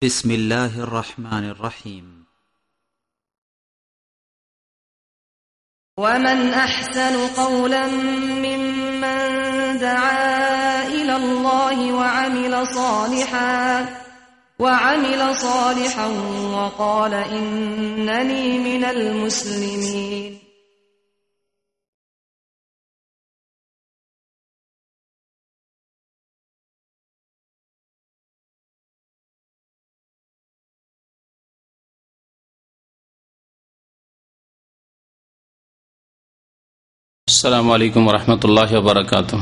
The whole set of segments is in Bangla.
بسم الله الرحمن الرحيم ومن أحسن قولا ممن دعا إلى الله وعمل صالحا وقال إنني من المسلمين السلام عليكم ورحمة الله وبركاته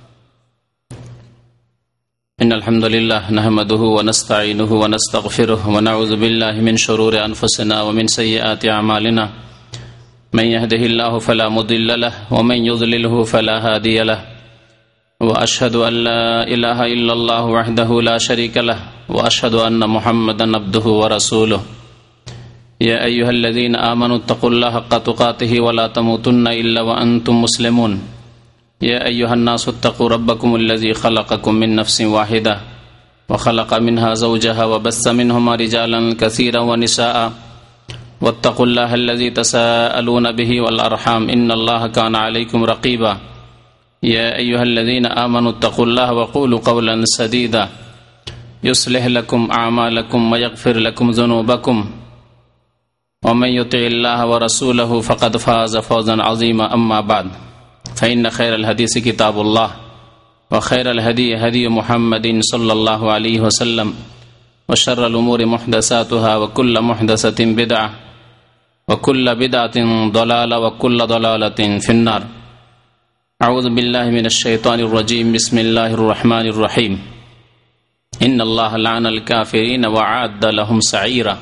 إن الحمد لله نحمده ونستعينه ونستغفره ونعوذ بالله من شرور أنفسنا ومن سيئات أعمالنا من يهده الله فلا مضل له ومن يضلله فلا هادي له وأشهد أن لا إله إلا الله وحده لا شريك له وأشهد أن محمدا عبده ورسوله يا أيها الذين آمنوا اتقوا الله حق تقاته ولا تموتن إلا وأنتم مسلمون يا أيها الناس اتقوا ربكم الذي خلقكم من نفس واحدة وخلق منها زوجها وبث منهما رجالا كثيرا ونساء واتقوا الله الذي تساءلون به والأرحام إن الله كان عليكم رقيبا يا أيها الذين آمنوا اتقوا الله وقولوا قولا سديدا يصلح لكم أعمالكم ويغفر لكم ذنوبكم ومن يطع الله ورسوله فقد فاز فوزا عظيما أما بعد فإن خير الحديث كتاب الله وخير الهدي هدي محمد صلى الله عليه وسلم وشر الأمور محدثاتها وكل محدثة بدعة وكل بدعة ضلالة وكل ضلالة في النار أعوذ بالله من الشيطان الرجيم بسم الله الرحمن الرحيم إن الله لعن الكافرين وأعد لهم سعيرا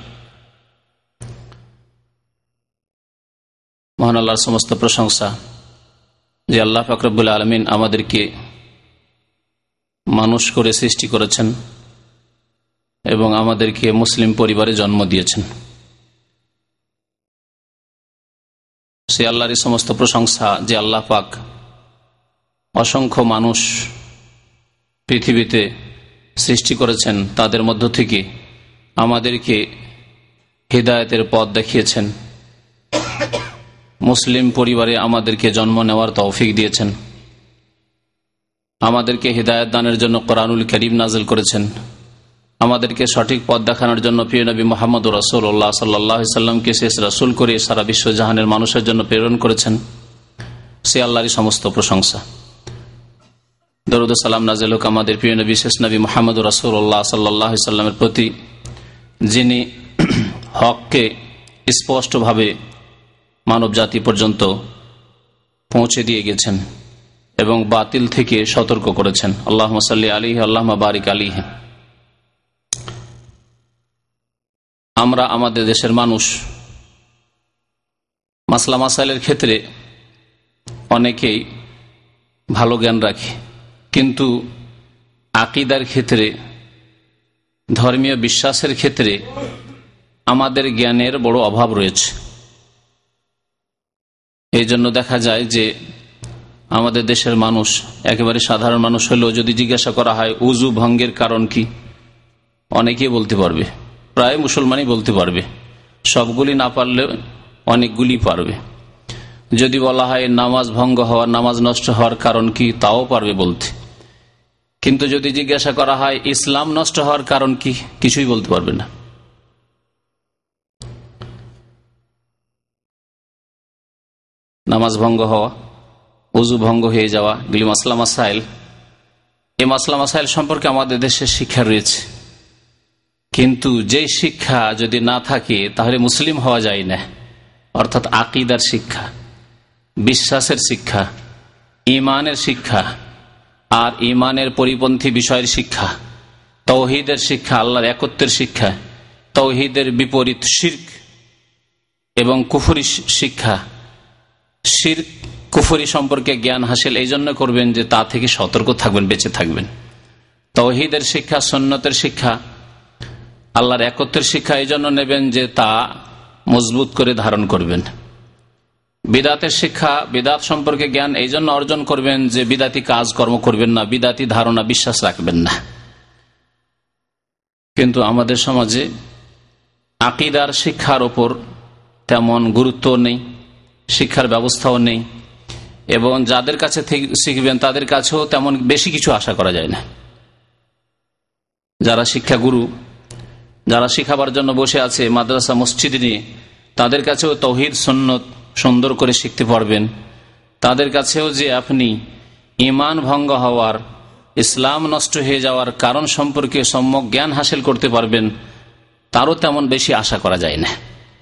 মহান আল্লাহর সমস্ত প্রশংসা যে আল্লাহ পাক রব্বুল আলামিন আমাদেরকে মানুষ করে সৃষ্টি করেছেন এবং আমাদেরকে মুসলিম পরিবারে জন্ম দিয়েছেন। সে আল্লাহরই সমস্ত প্রশংসা যে আল্লাহ পাক অসংখ্য মানুষ পৃথিবীতে সৃষ্টি করেছেন, তাদের মধ্য থেকে আমাদেরকে হিদায়াতের পথ দেখিয়েছেন, মুসলিম পরিবারে আমাদেরকে জন্ম নেওয়ার তৌফিক দিয়েছেন, আমাদেরকে হিদায়াত দানের জন্য কোরআনুল কারীম নাযিল করেছেন, আমাদেরকে সঠিক পথ দেখানোর জন্য প্রিয় নবী মুহাম্মদ রাসূলুল্লাহ সাল্লাল্লাহু আলাইহি সাল্লামকে শেষ রাসূল করে সারা বিশ্ব জাহানের মানুষের জন্য প্রেরণ করেছেন। সে আল্লাহরই সমস্ত প্রশংসা। দরুদ ও সালাম নাযিল হোক আমাদের প্রিয় নবী শেষ নবী মুহাম্মদ রাসূলুল্লাহ সাল্লাল্লাহু আলাইহি সাল্লামের প্রতি, যিনি হককে স্পষ্টভাবে মানব জাতি পর্যন্ত পৌঁছে দিয়ে গেছেন এবং বাতিল থেকে সতর্ক করেছেন। আল্লাহুম্মা সাল্লি আলাইহি আল্লাহুম্মা বারিক আলাইহি। আমরা আমাদের দেশের মানুষ মাসলা মাসাইলের ক্ষেত্রে অনেকেই ভালো জ্ঞান রাখি, কিন্তু আকীদার ক্ষেত্রে, ধর্মীয় বিশ্বাসের ক্ষেত্রে আমাদের জ্ঞানের বড় অভাব রয়েছে। এই জন্য দেখা যায় যে আমাদের দেশের মানুষ, একেবারে সাধারণ মানুষ হলেও যদি জিজ্ঞাসা করা হয় উযু ভঙ্গের কারণ কি, অনেকেই বলতে পারবে, প্রায় মুসলমানই বলতে পারবে, সবগুলি না পারলে অনেকগুলি পারবে। যদি বলা হয় নামাজ ভঙ্গ হওয়ার, নামাজ নষ্ট হওয়ার কারণ কি, তাও পারবে বলতে। কিন্তু যদি জিজ্ঞাসা করা হয় ইসলাম নষ্ট হওয়ার কারণ কি, কিছুই বলতে পারবে না। নামাজ ভঙ্গ হওয়া, ওযু ভঙ্গ হয়ে যাওয়া, এগুলি মাসলা মাসাইল। এই মাসলা মাসাইল সম্পর্কে আমাদের দেশে শিক্ষা রয়েছে, কিন্তু যে শিক্ষা যদি না থাকে তাহলে মুসলিম হওয়া যায় না। অর্থাৎ আকীদার শিক্ষা, বিশ্বাসের শিক্ষা, ঈমানের শিক্ষা, আর ঈমানের পরিপন্থী বিষয়ের শিক্ষা, তাওহীদের শিক্ষা, আল্লাহর একত্বের শিক্ষা, তাওহীদের বিপরীত শিরক এবং কুফরি শিক্ষা, শিরক কুফরি সম্পর্কে জ্ঞান হাসিল এই জন্য করবেন যে তা থেকে সতর্ক থাকবেন, বেঁচে থাকবেন। তাওহীদের শিক্ষা, সুন্নতের শিক্ষা, আল্লাহর একত্বের শিক্ষা এই জন্য নেবেন যে তা মজবুত করে ধারণ করবেন। বিদাতের শিক্ষা, বিদাত সম্পর্কে জ্ঞান এই জন্য অর্জন করবেন যে বিদাতি কাজ কর্ম করবেন না, বিদাতি ধারণা বিশ্বাস রাখবেন না। কিন্তু আমাদের সমাজে আকীদার শিক্ষার ওপর তেমন গুরুত্ব নেই, শিক্ষার ব্যবস্থাও নেই, এবং যাদের কাছে শিখবেন তাদের কাছেও তেমন বেশি কিছু আশা করা যায় না। যারা শিক্ষাগুরু, যারা শিখাবার জন্য বসে আছে মাদ্রাসা মসজিদ নিয়ে, তাদের কাছেও তাওহীদ সুন্নত সুন্দর করে শিখতে পারবেন। তাদের কাছেও যে আপনি ঈমান ভঙ্গ হওয়ার, ইসলাম নষ্ট হয়ে যাওয়ার কারণ সম্পর্কে সম্যক জ্ঞান হাসিল করতে পারবেন, তারও তেমন বেশি আশা করা যায় না।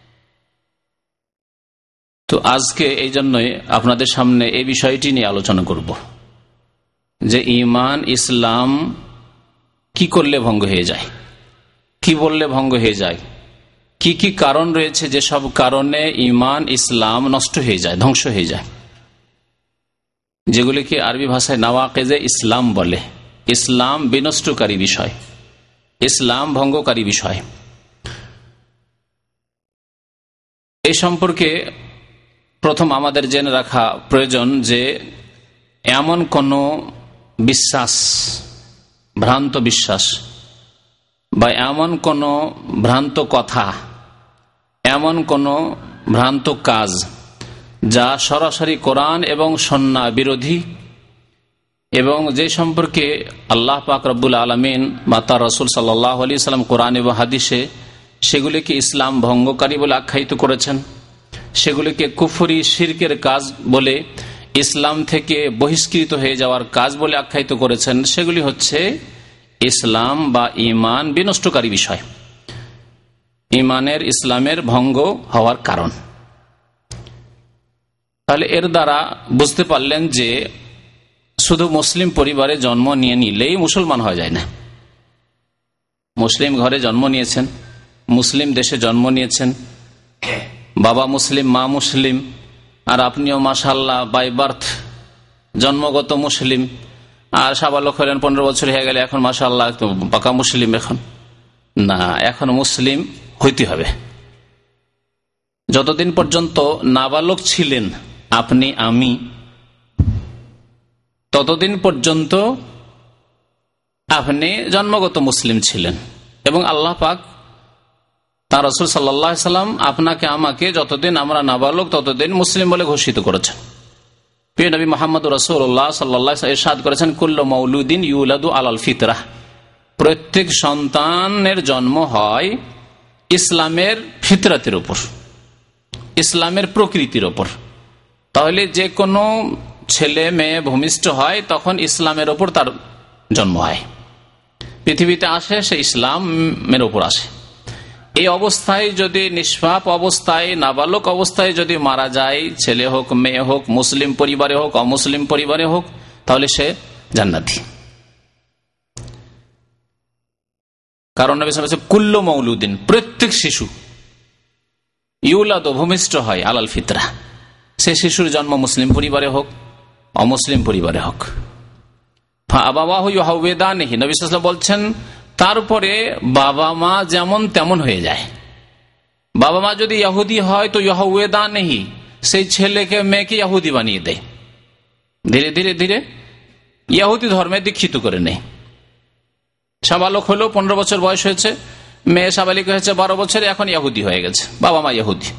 তো আজকে এই জন্যই আপনাদের সামনে এই বিষয়টি নিয়ে আলোচনা করব যে ঈমান ইসলাম কি করলে ভঙ্গ হয়ে যায়, কি বললে ভঙ্গ হয়ে যায়, কি কি কারণ রয়েছে যেসব কারণে ঈমান ইসলাম নষ্ট হয়ে যায়, ধ্বংস হয়ে যায়, যেগুলিকে আরবি ভাষায় নাওয়াকিজে ইসলাম বলে। ইসলাম বিনষ্টকারী বিষয়, ইসলাম ভঙ্গকারী বিষয়। এই সম্পর্কে প্রথম আমাদের জেনে রাখা প্রয়োজন যে এমন কোন বিশ্বাস, ভ্রান্ত বিশ্বাস বা এমন কোন ভ্রান্ত কথা, এমন কোন ভ্রান্ত কাজ যা সরাসরি কোরআন এবং সুন্নাহ বিরোধী এবং যে সম্পর্কে আল্লাহ পাক রব্বুল আলামিন বা তার রাসূল সাল্লাল্লাহু আলাইহি সাল্লাম কোরআন এবং হাদিসে সেগুলিকে ইসলাম ভঙ্গকারী বলে আখ্যায়িত করেছেন, সেগুলিকে কুফরি শিরকের কাজ বলে, ইসলাম থেকে বহিষ্কৃত হয়ে যাওয়ার কাজ বলে আখ্যায়িত করেছেন, সেগুলি হচ্ছে ইসলাম বা ঈমান বিনষ্টকারী বিষয়, ঈমানের ইসলামের ভঙ্গ হওয়ার কারণ। তাহলে এর দ্বারা বুঝতে পারলেন যে শুধু মুসলিম পরিবারে জন্ম নিয়ে নিলেই মুসলমান হওয়া যায় না। মুসলিম ঘরে জন্ম নিয়েছেন, মুসলিম দেশে জন্ম নিয়েছেন, বাবা মুসলিম মা মুসলিম, আর আপনিও মাশাআল্লাহ বাই বার্থ জন্মগত মুসলিম, আর সাবালক হলেন 15 বছর হয়ে গেলে এখন মাশাআল্লাহ পাকা মুসলিম। এখন না, এখন মুসলিম হইতে হবে। যতদিন পর্যন্ত নাবালক ছিলেন আপনি আমি, ততদিন পর্যন্ত আপনি জন্মগত মুসলিম ছিলেন, এবং আল্লাহ পাক তার রাসূল সাল্লাল্লাহু আলাইহি সাল্লাম আপনাকে আমাকে যতদিন আমরা নাবালক ততদিন মুসলিম বলে ঘোষিত করেছেন। প্রিয় নবী মুহাম্মদ রাসূলুল্লাহ সাল্লাল্লাহু আলাইহি ওয়াসাল্লাম ইরশাদ করেছেন, কুল্লু মাউলুদিন ইউলাদু আলাল ফিতরাহ, প্রত্যেক সন্তানের জন্ম হয় ইসলামের ফিতরাতের উপর, ইসলামের প্রকৃতির উপর। তাহলে যে কোনো ছেলে মেয়ে ভূমিষ্ঠ হয় তখন ইসলামের উপর তার জন্ম হয়, পৃথিবীতে আসে সে ইসলামের উপর আসে। এই অবস্থায় যদি নিষ্পাপ অবস্থায় নাবালক অবস্থায় যদি মারা যায়, ছেলে হোক মেয়ে হোক, মুসলিম পরিবারে হোক অমুসলিম পরিবারে হোক, তাহলে সে জান্নাতি। কারণ নবী সাল্লাল্লাহু আলাইহি ওয়াসাল্লাম কুল্লু মাউলুদিন, প্রত্যেক শিশু ইউলাদ ভূমিষ্ঠ হয় আলাল ফিতরা, সে শিশুর জন্ম মুসলিম পরিবারে হোক অমুসলিম পরিবারে হোক। আবাওয়াহু ইউহাউওয়িদানিহি, নবী সাল্লাল্লাহু আলাইহি ওয়াসাল্লাম বলছেন তারপরে বাবা মা যেমন তেমন হয়ে যায়। বাবা মা যদি ইহুদি হয় তো ইউহাউওয়িদানিহি, সেই ছেলেকে মেয়েকে ইহুদি বানিয়ে দেয়, ধীরে ধীরে ধীরে ইহুদি ধর্মে দীক্ষিত করে নেয়। সাবালক হলো 15 বছর বয়স হয়েছে, মেয়ে সাবালিকা হয়েছে 12 বছরে, এখন ইহুদি হয়ে গেছে, বাবা মা ইহুদি।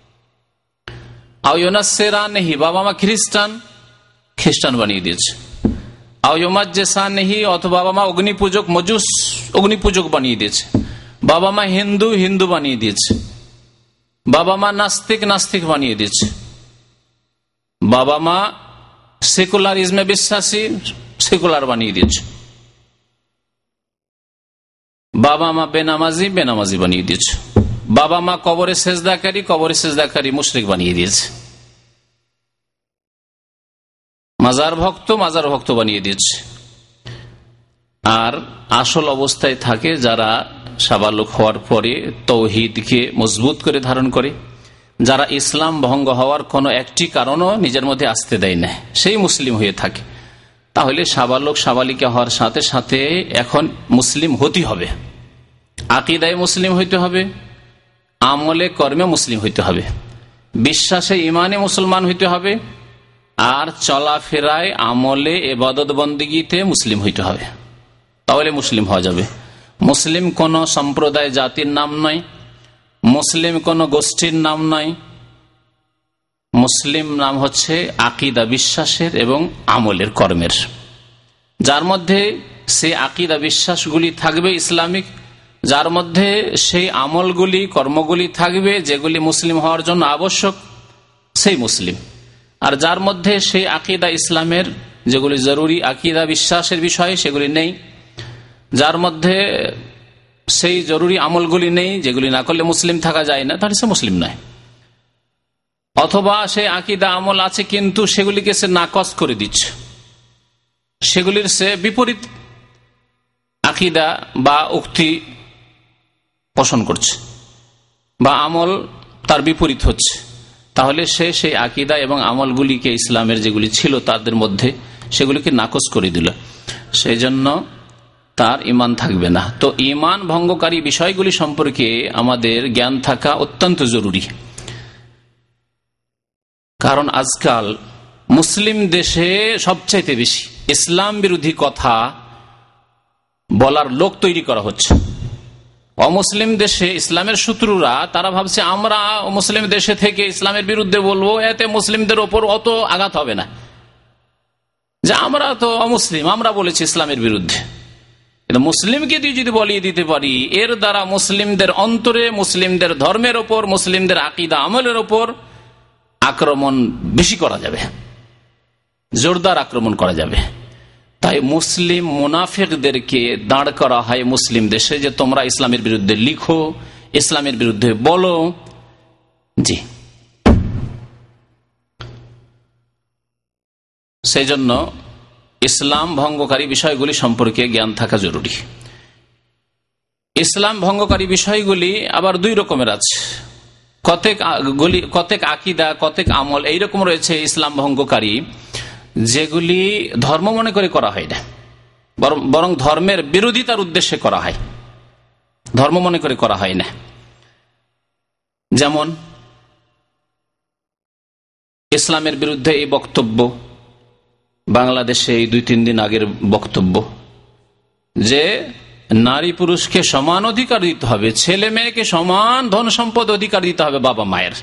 আও ইউনাসসিরানিহি, বাবা মা খ্রিস্টান বানিয়ে দিয়েছে। আও ইউমাজ্জিসানিহি, অথবা বাবা মা অগ্নিপূজক মজুস অগ্নিপূজক বানিয়ে দিয়েছে। বাবা মা হিন্দু বানিয়ে দিয়েছে। বাবা মা নাস্তিক বানিয়ে দিয়েছে। বাবা মা সেকুলারিজমে বিশ্বাসী, সেকুলার বানিয়ে দিয়েছে। বাবা মা বেনামাজি বানিয়ে দিয়েছে। বাবা মা কবরে সেজদাকারী মুশরিক বানিয়ে দিয়েছে। মাজার ভক্ত বানিয়ে দিয়েছে। আর আসল অবস্থায় থাকে যারা সাবালক হওয়ার পরে তাওহীদকে মজবুত করে ধারণ করে, যারা ইসলাম ভঙ্গ হওয়ার কোনো একটি কারণও নিজের মধ্যে আসতে দেয় না, সেই মুসলিম হয়ে থাকে। তাহলে সাবালক সাবালিকা হওয়ার সাথে সাথে এখন মুসলিম হতে হবে, আকীদায় মুসলিম হইতে হবে, আমলে কর্মে মুসলিম হইতে হবে, বিশ্বাসে ইমানে মুসলমান হইতে হবে, আর চলাফেরায় আমলে ইবাদত বন্দেগীতে মুসলিম হইতে হবে। তাহলে মুসলিম হওয়া যাবে। মুসলিম কোন সম্প্রদায় জাতির নাম নয়, মুসলিম কোন গোষ্ঠীর নাম নয়। মুসলিম নাম হচ্ছে আকীদা, বিশ্বাসের এবং আমলের, কর্মের, যার মধ্যে সেই আকীদা বিশ্বাসগুলি থাকবে ইসলামিক, যার মধ্যে সেই আমলগুলি, কর্মগুলি থাকবে যেগুলি মুসলিম হওয়ার জন্য আবশ্যক, সেই মুসলিম। আর যার মধ্যে সেই আকীদা ইসলামের যেগুলি জরুরি আকীদা বিশ্বাসের বিষয় সেগুলি নেই, যার মধ্যে সেই জরুরি আমলগুলি নেই যেগুলি না করলে মুসলিম থাকা যায় না, তাহলে সে মুসলিম নয়। অথবা সেই আকীদা আমল আছে কিন্তু সেগুলিকে সে নাকচ করে দিচ্ছে, সেগুলির সে বিপরীত আকীদা বা উক্তি পোষণ করছে বা আমল তার বিপরীত হচ্ছে, তাহলে সে সেই আকীদা এবং আমলগুলিকে, ইসলামের যেগুলি ছিল তাদের মধ্যে, সেগুলিকে নাকচ করে দিল, সেই জন্য তার ঈমান থাকবে না। তো ঈমান ভঙ্গকারী বিষয়গুলি সম্পর্কে আমাদের জ্ঞান থাকা অত্যন্ত জরুরি, কারণ আজকাল মুসলিম দেশে সবচাইতে বেশি ইসলাম বিরোধী কথা বলার লোক তৈরি করা হচ্ছে। অমুসলিম দেশে ইসলামের শত্রুরা তারা ভাবছে আমরা মুসলিম দেশে থেকে ইসলামের বিরুদ্ধে বলবো, এতে মুসলিমদের ওপর অত আঘাত হবে না, যে আমরা তো অমুসলিম, আমরা বলেছি ইসলামের বিরুদ্ধে। কিন্তু মুসলিমকে যদি বলিয়ে দিতে পারি, এর দ্বারা মুসলিমদের অন্তরে, মুসলিমদের ধর্মের ওপর, মুসলিমদের আকীদা আমলের ওপর আক্রমণ বেশি করা যাবে, জোরদার আক্রমণ করা যাবে। তাই মুসলিম মুনাফিকদেরকে দাঁড় করা হয় মুসলিম দেশে, যে তোমরা ইসলামের বিরুদ্ধে লিখো, ইসলামের বিরুদ্ধে বলো। জি, সেই জন্য ইসলাম ভঙ্গকারী বিষয়গুলি সম্পর্কে জ্ঞান থাকা জরুরি। ইসলাম ভঙ্গকারী বিষয়গুলি আবার দুই রকমের আছে, কতেক আকীদা, কতেক আমল এইরকম রয়েছে ইসলাম ভঙ্গকারী, যেগুলি ধর্ম মনে করে করা হয় না, বরং ধর্মের বিরোধিতার উদ্দেশ্যে করা হয়, ধর্ম মনে করে করা হয় না। যেমন ইসলামের বিরুদ্ধে এই বক্তব্য, বাংলাদেশে এই 2-3 দিন আগের বক্তব্য, যে নারী পুরুষকে সমান অধিকার দিতে হবে, ছেলে মেয়েকে সমান ধন সম্পদ অধিকার দিতে হবে বাবা মায়ের।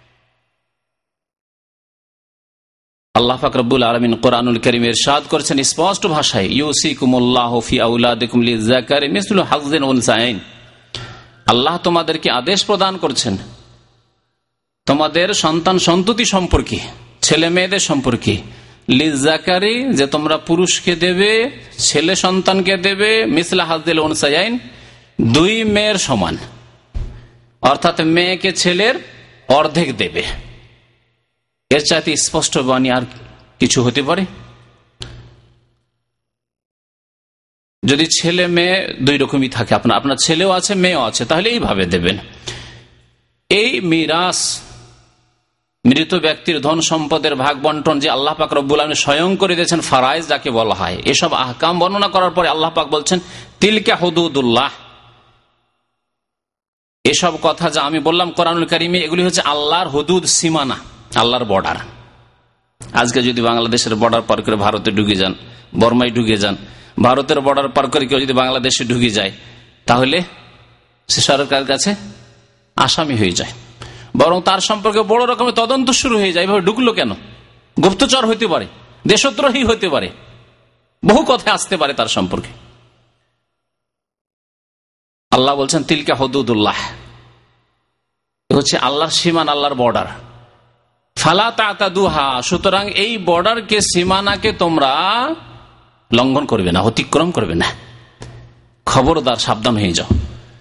আল্লাহ পাক রব্বুল আলামিন কোরআনুল কারীমে ইরশাদ করেছেন স্পষ্ট ভাষায়, ইউসিকুমুল্লাহু ফি আওলাদিকুম লিযাকারি মিসলু হাযযিল উনসায়াইন। আল্লাহ তোমাদেরকে আদেশ প্রদান করছেন তোমাদের সন্তান সন্ততি সম্পর্কে, ছেলে মেয়েদের সম্পর্কে, লিযাকারি যে তোমরা পুরুষকে দেবে, ছেলে সন্তানকে দেবে, মিসলা হাযযিল উনসায়াইন 2 মেয়ের সমান, অর্থাৎ মেয়েকে ছেলের অর্ধেক দেবে। এর চাইতে স্পষ্ট বাণী আর কিছু হতে পারে? যদি ছেলে মেয়ে 2 রকমই থাকে, আপনার ছেলেও আছে মেয়েও আছে, তাহলে এইভাবে দেবেন। এই মিরাস, মৃত ব্যক্তির ধন সম্পদের ভাগ বন্টন যে আল্লাহ পাক রব্বুল আলামিন স্বয়ং করে দিয়েছেন, ফারাইজ যাকে বলা হয়, এসব আহকাম বর্ণনা করার পরে আল্লাহ পাক বলছেন তিলকা হুদুদুল্লাহ। এসব কথা যা আমি বললাম কোরআনুল কারীমে, এগুলি হচ্ছে আল্লাহর হুদুদ, সীমানা, আল্লাহর বর্ডার। আজকে যদি বাংলাদেশের বর্ডার পার করে ভারতে ঢুকে যান, বর্মায় ঢুকে যান, ভারতের বর্ডার পার করে কেউ যদি বাংলাদেশে ঢুকে যায়, তাহলে সে সরকারের কাছে আসামি হয়ে যায়, বরং তার সম্পর্কে বড় রকমের তদন্ত শুরু হয়ে যায়। এভাবে ঢুকলো কেন? গুপ্তচর হইতে পারে, দেশদ্রোহী হইতে পারে, বহু কথা আসতে পারে তার সম্পর্কে। আল্লাহ বলছেন তিলকা হুদুদুল্লাহ, হচ্ছে আল্লাহর সীমানা, আল্লাহর বর্ডার। ফালা তাতাদুহা, সুতরাং এই বর্ডারকে, সীমানাকে তোমরা লঙ্ঘন করবে না, অতিক্রম করবে না। খবরদার, সাবধান হয়ে যাও।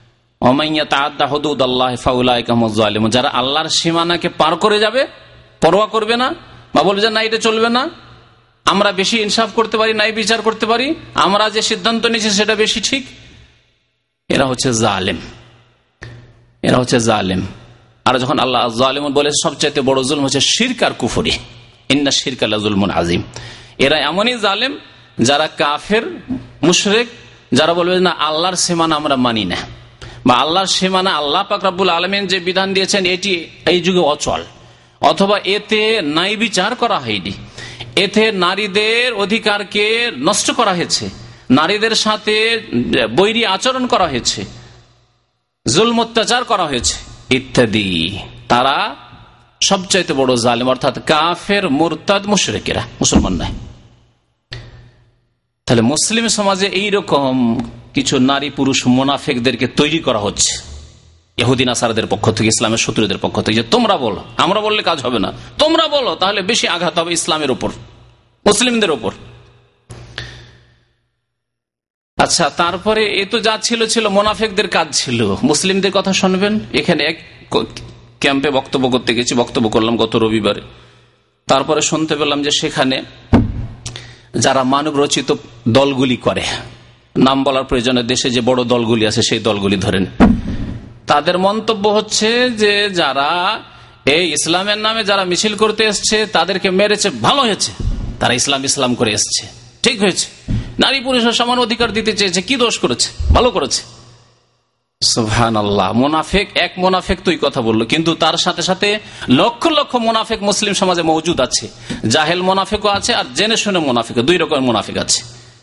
যারা আল্লাহর সীমানাকে পার করে যাবে, পরোয়া করবে না, বা বলবে যে না এটা চলবে না, আমরা বেশি ইনসাফ করতে পারি, নাই বিচার করতে পারি, আমরা যে সিদ্ধান্ত নিয়েছি সেটা বেশি ঠিক, এরা হচ্ছে জালেম, এরা হচ্ছে জালেম। আর যখন আল্লাহ জালিমুন বলেছে সবচাইতে বড় জুলম হচ্ছে শিরক আর কুফরি, ইন্না শিরকা লাযুলমুন আযীম। এরা এমনই জালেম যারা কাফের, মুশরিক, যারা বলবে না আল্লাহর সীমানা আমরা মানি না, বা আল্লাহর সীমানা, আল্লাহ পাক রব্বুল আলামিন যে বিধান দিয়েছেন এটি এই যুগে অচল, অথবা এতে ন্যায় বিচার করা হয়নি, এতে নারীদের অধিকারকে নষ্ট করা হয়েছে, নারীদের সাথে বৈরী আচরণ করা হয়েছে, জুলম অত্যাচার করা হয়েছে ইত্যাদি। তারা সবচাইতে বড় জালিম, অর্থাৎ কাফের, মুরতাদ, মুশরিকেরা, মুসলমান নয়। তাহলে মুসলিম সমাজে এইরকম কিছু নারী পুরুষ মুনাফিকদেরকে তৈরি করা হচ্ছে ইহুদি নাসারাদের পক্ষ থেকে, ইসলামের শত্রুদের পক্ষ থেকে, যে তোমরা বলো, আমরা বললে কাজ হবে না, তোমরা বলো, তাহলে বেশি আঘাত হবে ইসলামের উপর, মুসলিমদের উপর। আচ্ছা, তারপরে এ তো যা ছিল মুনাফিকদের কাজ ছিল। মুসলিমদের কথা শুনবেন। এখানে এক ক্যাম্পে বক্তব্য করতে গেছি, বক্তব্য করলাম গত রবিবারে। তারপরে শুনতে পেলাম যে সেখানে যারা মানব রচিত দলগুলি করে, নাম বলার প্রয়োজনে, দেশে যে বড় দলগুলি আছে সেই দলগুলি ধরেন, তাদের মন্তব্য হচ্ছে যে যারা এই ইসলামের নামে যারা মিছিল করতে এসছে তাদেরকে মেরেছে, ভালো হয়েছে, তারা ইসলাম করে এসছে, ঠিক হয়েছে, নারী পুরুষের সমান অধিকার দিতে চেয়েছে, কি দোষ করেছে, ভালো করেছে। সুবহানাল্লাহ। মুনাফিক, এক মুনাফিক তো এই কথা বললো, কিন্তু তার সাথে সাথে লক্ষ লক্ষ মুনাফিক মুসলিম সমাজে মওজুদ আছে। জাহেল মুনাফিকও আছে আর জেনে শুনে মুনাফিক, দুই রকমের মুনাফিক আছে।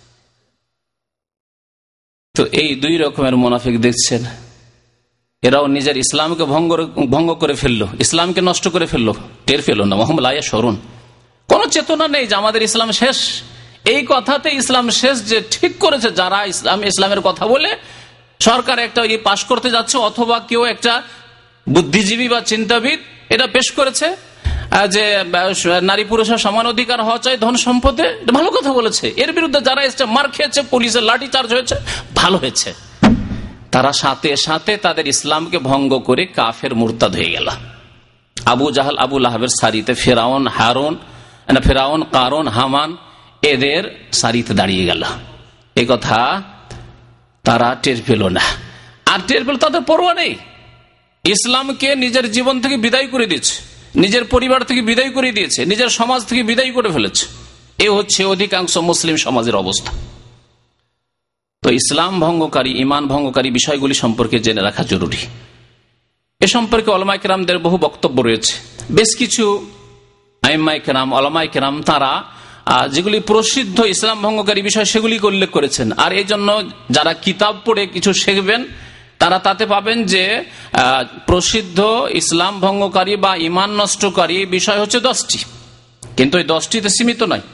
তো এই দুই রকমের মুনাফিক দেখছেন, এরাও নিজের ইসলামকে ভঙ্গ করে ফেললো, ইসলামকে নষ্ট করে ফেললো, টের ফেলল না। মোহাম্মদ আয়া সরুন, কোন চেতনা নেই যে আমাদের ইসলাম শেষ। এই কথাতে ইসলাম শেষ যে ঠিক করেছে যারা ইসলামের কথা বলে সরকার একটা পাশ করতে যাচ্ছে, অথবা কেউ একটা বুদ্ধিজীবী বা চিন্তাবিদ এটা পেশ করেছে যে নারী পুরুষের সমান অধিকার হওয়া চাই ধন সম্পদে, ভালো কথা বলেছে। এর বিরুদ্ধে যারা এসছে, মার খেয়েছে, পুলিশের লাঠি চার্জ হয়েছে, ভালো হয়েছে। তারা সাথে সাথে তাদের ইসলামকে ভঙ্গ করে কাফের মুরতাদ হয়ে গেল। আবু জাহাল, আবু লাহাবের সারিতে ফেরাউন, কারুন, হামান এদের সারিতে দাঁড়িয়ে গেল। এই কথা তারা টের পেল না। আর টের পেল, তাদের পরোয়া নেই। ইসলামকে নিজের জীবন থেকে বিদায় করে দিয়েছে, নিজের পরিবার থেকে বিদায় করে দিয়েছে, নিজের সমাজ থেকে বিদায় করে ফেলেছে। এ হচ্ছে অধিকাংশ মুসলিম সমাজের অবস্থা। তো ইসলাম ভঙ্গকারী, ইমান ভঙ্গকারী বিষয়গুলি সম্পর্কে জেনে রাখা জরুরি। এ সম্পর্কে ওলামায়ে কেরামদের বহু বক্তব্য রয়েছে। বেশ কিছু আইম্মায়ে কেরাম, ওলামায়ে কেরাম তারা যেগুলি প্রসিদ্ধ ইসলাম ভঙ্গকারী বিষয় সেগুলিকে উল্লেখ করেছেন। আর এই জন্য যারা কিতাব পড়ে কিছু শিখবেন তারা তাতে পাবেন যে প্রসিদ্ধ ইসলাম ভঙ্গকারী বা ইমান নষ্টকারী বিষয় হচ্ছে 10টি, কিন্তু এই 10টিতে সীমিত নয়।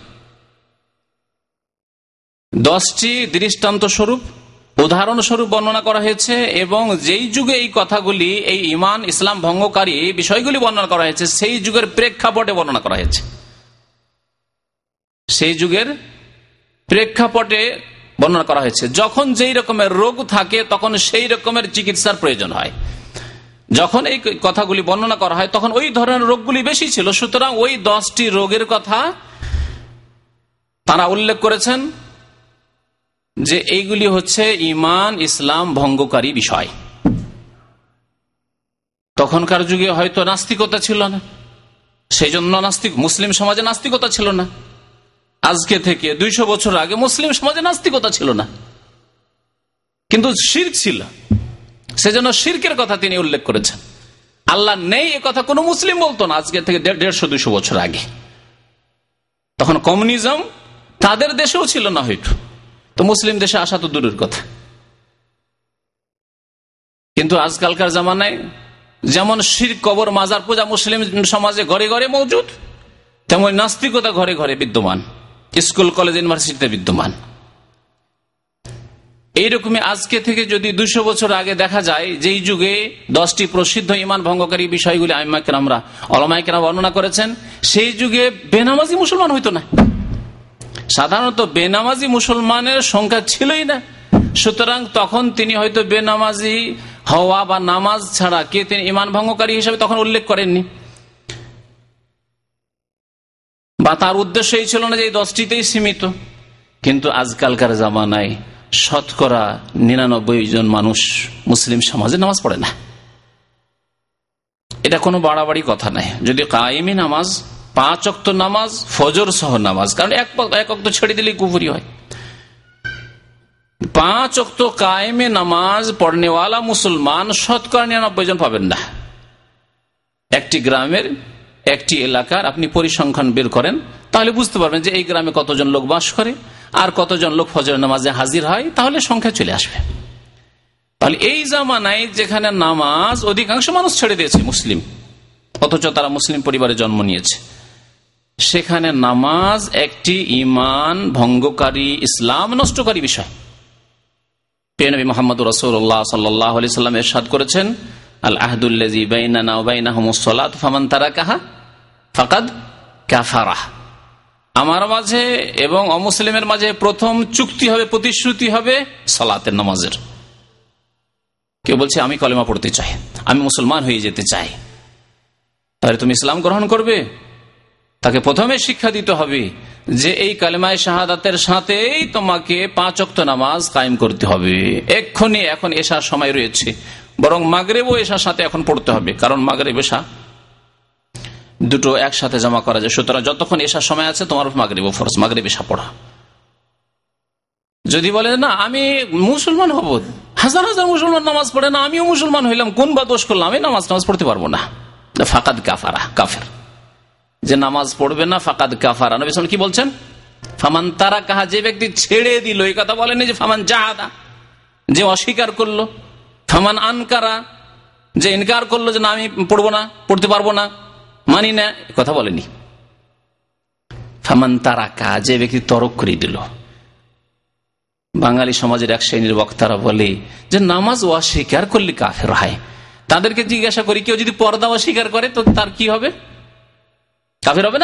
10টি দৃষ্টান্ত স্বরূপ, উদাহরণ স্বরূপ বর্ণনা করা হয়েছে, এবং যেই যুগে এই কথাগুলি, এই ইমান ইসলাম ভঙ্গকারী বিষয়গুলি বর্ণনা করা হয়েছে সেই যুগের প্রেক্ষাপটে বর্ণনা করা হয়েছে। সেই যুগের প্রেক্ষাপটে বর্ণনা করা হয়েছে। যখন যেই রকমের রোগ থাকে তখন সেই রকমের চিকিৎসার প্রয়োজন হয়। যখন এই কথাগুলি বর্ণনা করা হয় তখন ওই ধরনের রোগগুলি বেশি ছিল, সুতরাং ওই 10টি রোগের কথা তারা উল্লেখ করেছেন যে এইগুলি হচ্ছে ইমান ইসলাম ভঙ্গকারী বিষয়। তখনকার যুগে হয়তো নাস্তিকতা ছিল না, সেই জন্য মুসলিম সমাজে নাস্তিকতা ছিল না। আজকে থেকে 200 বছর আগে মুসলিম সমাজে নাস্তিকতা ছিল না, কিন্তু শিরক ছিল, সেজন্য শিরকের কথা তিনি উল্লেখ করেছেন। আল্লাহ নেই এ কথা কোন মুসলিম বলতো না আজকে থেকে 150-200 বছর আগে। তখন কমিউনিজম তাদের দেশেও ছিল না হয়তো, তো মুসলিম দেশে আসা তো দূরের কথা। কিন্তু আজকালকার জামানায় যেমন শিরক, কবর, মাজার পূজা মুসলিম সমাজে ঘরে ঘরে মজুদ, তেমন নাস্তিকতা ঘরে ঘরে বিদ্যমান, স্কুল কলেজ ইউনিভার্সিটিতে বিদ্যমান। এইরকমই আজকে থেকে যদি 200 বছর আগে দেখা যায় যেই যুগে 10টি প্রসিদ্ধ ইমান ভঙ্গকারী বিষয়গুলি আইম্মায়ে কেরামরা, ওলামায়ে কেরাম বর্ণনা করেছেন, সেই যুগে বেনামাজি মুসলমান হইতো না। সাধারণত বেনামাজি মুসলমানের সংখ্যা ছিলই না। সুতরাং তখন তিনি হয়তো বেনামাজি হওয়া বা নামাজ ছাড়া কে তিনি ইমান ভঙ্গকারী হিসেবে তখন উল্লেখ করেননি, বা তার উদ্দেশ্য এই ছিল না যে এই 10টিতেই সীমিত। কিন্তু আজকালকার জামানায় 99% জন মানুষ মুসলিম সমাজে নামাজ পড়ে না। এটা কোনো বাড়াবাড়ি কথা নাই। যদি কায়েমি নামাজ, 5 ওয়াক্ত নামাজ, ফজর সহ নামাজ, কারণ এক ওয়াক্ত ছেড়ে দিলেই কুফরি হয়। 5 ওয়াক্ত কায়েমে নামাজ পড়নেওয়ালা মুসলমান 99% জন পাবেন না। একটি গ্রামের, একটি এলাকার আপনি পরিসংখ্যান বের করেন, তাহলে বুঝতে পারবেন যে এই গ্রামে কতজন লোক বাস করে আর কতজন লোক ফজরের নামাজে হাজির হয়, তাহলে সংখ্যা চলে আসবে। তাহলে এই জামানায় যেখানে নামাজ অধিকাংশ মানুষ ছেড়ে দিয়েছে মুসলিম, অথচ তারা মুসলিম পরিবারে জন্ম নিয়েছে, সেখানে নামাজ একটি ঈমান ভঙ্গকারী, ইসলাম নষ্টকারী বিষয়। প্রিয় নবী মুহাম্মদ রাসূলুল্লাহ সাল্লাল্লাহু আলাইহি সাল্লাম ইরশাদ করেছেন, আল আহদুল্লাযী বাইনানা ওয়া বাইনাহুমুস সালাত ফামান তারাকাহা ফাকাদ কাফারা। আমার মাঝে এবং অমুসলিমের মাঝে প্রথম চুক্তি হবে, প্রতিশ্রুতি হবে সালাতের, নামাজের। কেউ বলছে আমি কলেমা পড়তে চাই, আমি মুসলমান হয়ে যেতে চাই, তাহলে তুমি ইসলাম গ্রহণ করবে? তাকে প্রথমে শিক্ষা দিতে হবে যে এই কালেমায়ে শাহাদাতের সাথেই তোমাকে 5 ওয়াক্ত নামাজ কায়েম করতে হবে। এক্ষুনি, এখন এশার সময় রয়েছে, বরং মাগরিবও এশার সাথে এখন পড়তে হবে, কারণ মাগরিব এশা দুটো একসাথে জমা করা যায়। সুতরাং যতক্ষণ এশার সময় আছে তোমার মাগরিবও ফরজ, মাগরিব এশা পড়া। যদি বলে না আমি মুসলমান হব, হাজার হাজার মুসলমান নামাজ পড়ে না, আমিও মুসলমান হইলাম, কোন বা দোষ করলাম, আমি নামাজ পড়তে পারবো না, ফাকাদ কাফারা, কাফের। যে নামাজ পড়বে না ফাকাদ কাফারা। নবী সাল্লাল্লাহু আলাইহি ওয়াসাল্লাম কি বলছেন? ফামান তারাকাহা, যে ব্যক্তি ছেড়ে দিল, এই কথা বলেনি যে ফামান জাহাদা, যে অস্বীকার করলো, ফামান আনকারা, যে ইনকার করলো যে না আমি পড়বো না, পড়তে পারবো না, মানি না, কথা বলেনি। ফামান তারাকা, যে ব্যক্তি তরক করে দিল। বাঙালি সমাজের এক শ্রেণীর বক্তারা বলে যে নামাজ অস্বীকার করলে কাফের হয়। তাদেরকে জিজ্ঞাসা করি, কেউ যদি পর্দা অস্বীকার করে তো তার কি হবে? কাফের হবে না?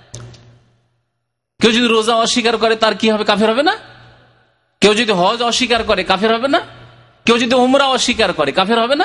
কেউ যদি রোজা অস্বীকার করে তার কি হবে? কাফের হবে না? কেউ যদি হজ অস্বীকার করে কাফের হবে না? কেউ যদি উমরা অস্বীকার করে কাফের হবে না?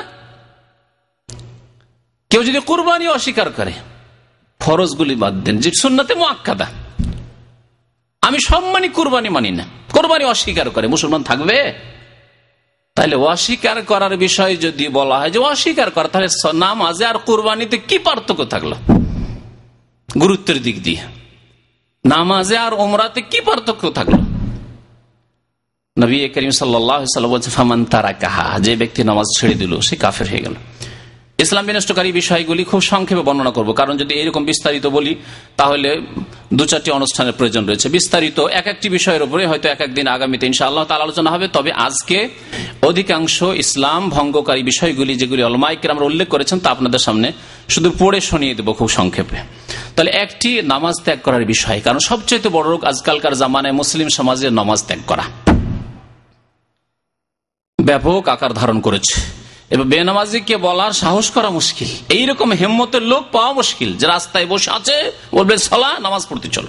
কেউ যদি কুরবানি অস্বীকার করে, ফরজগুলি বাদ দেন, যে সুন্নাতে মুআক্কাদা, আমি সব মানি, কুরবানি মানি না, কুরবানি অস্বীকার করে, মুসলমান থাকবে? তাহলে অস্বীকার করার বিষয় যদি বলা হয় যে অস্বীকার করা, তাহলে নামাজে আর কুরবানিতে কি পার্থক্য থাকলো গুরুত্বের দিক দিয়ে? নামাজে আর উমরাতে কি পার্থক্য থাকলো? নবী করিম সাল্লাল্লাহু আলাইহি ওয়াসাল্লাম বলেছেন ফামান তারাকাহা, যে ব্যক্তি নামাজ ছেড়ে দিল সে কাফের হয়ে গেল। ইসলাম বিনষ্টকারী বিষয়গুলি খুব সংক্ষেপে বর্ণনা করব, কারণ যদি এরকম বিস্তারিত বলি তাহলে 2-4টি অনুষ্ঠানের প্রয়োজন রয়েছে। বিস্তারিত এক একটি বিষয়ের উপরে হয়তো এক একদিন আগামীতে ইনশাআল্লাহ তাআলা আলোচনা হবে। তবে আজকে অধিকাংশ ইসলাম ভঙ্গকারী বিষয়গুলি যেগুলি উলামায়ে কেরামরা উল্লেখ করেছেন তা আপনাদের সামনে শুধু পড়ে শুনিয়ে দেব খুব সংক্ষেপে। তাহলে একটি নামাজ ত্যাগ করার বিষয়, কারণ সবচেয়ে বড় রোগ আজকালকার জামানায় মুসলিম সমাজে নামাজ ত্যাগ করা ব্যাপক আকার ধারণ করেছে। এবার বেনামাজিকে বলার সাহস করা মুশকিল, এইরকম হিম্মতের লোক পাওয়া মুশকিল যে রাস্তায় বসে আছে, বলবে সালা নামাজ পড়তে চলো,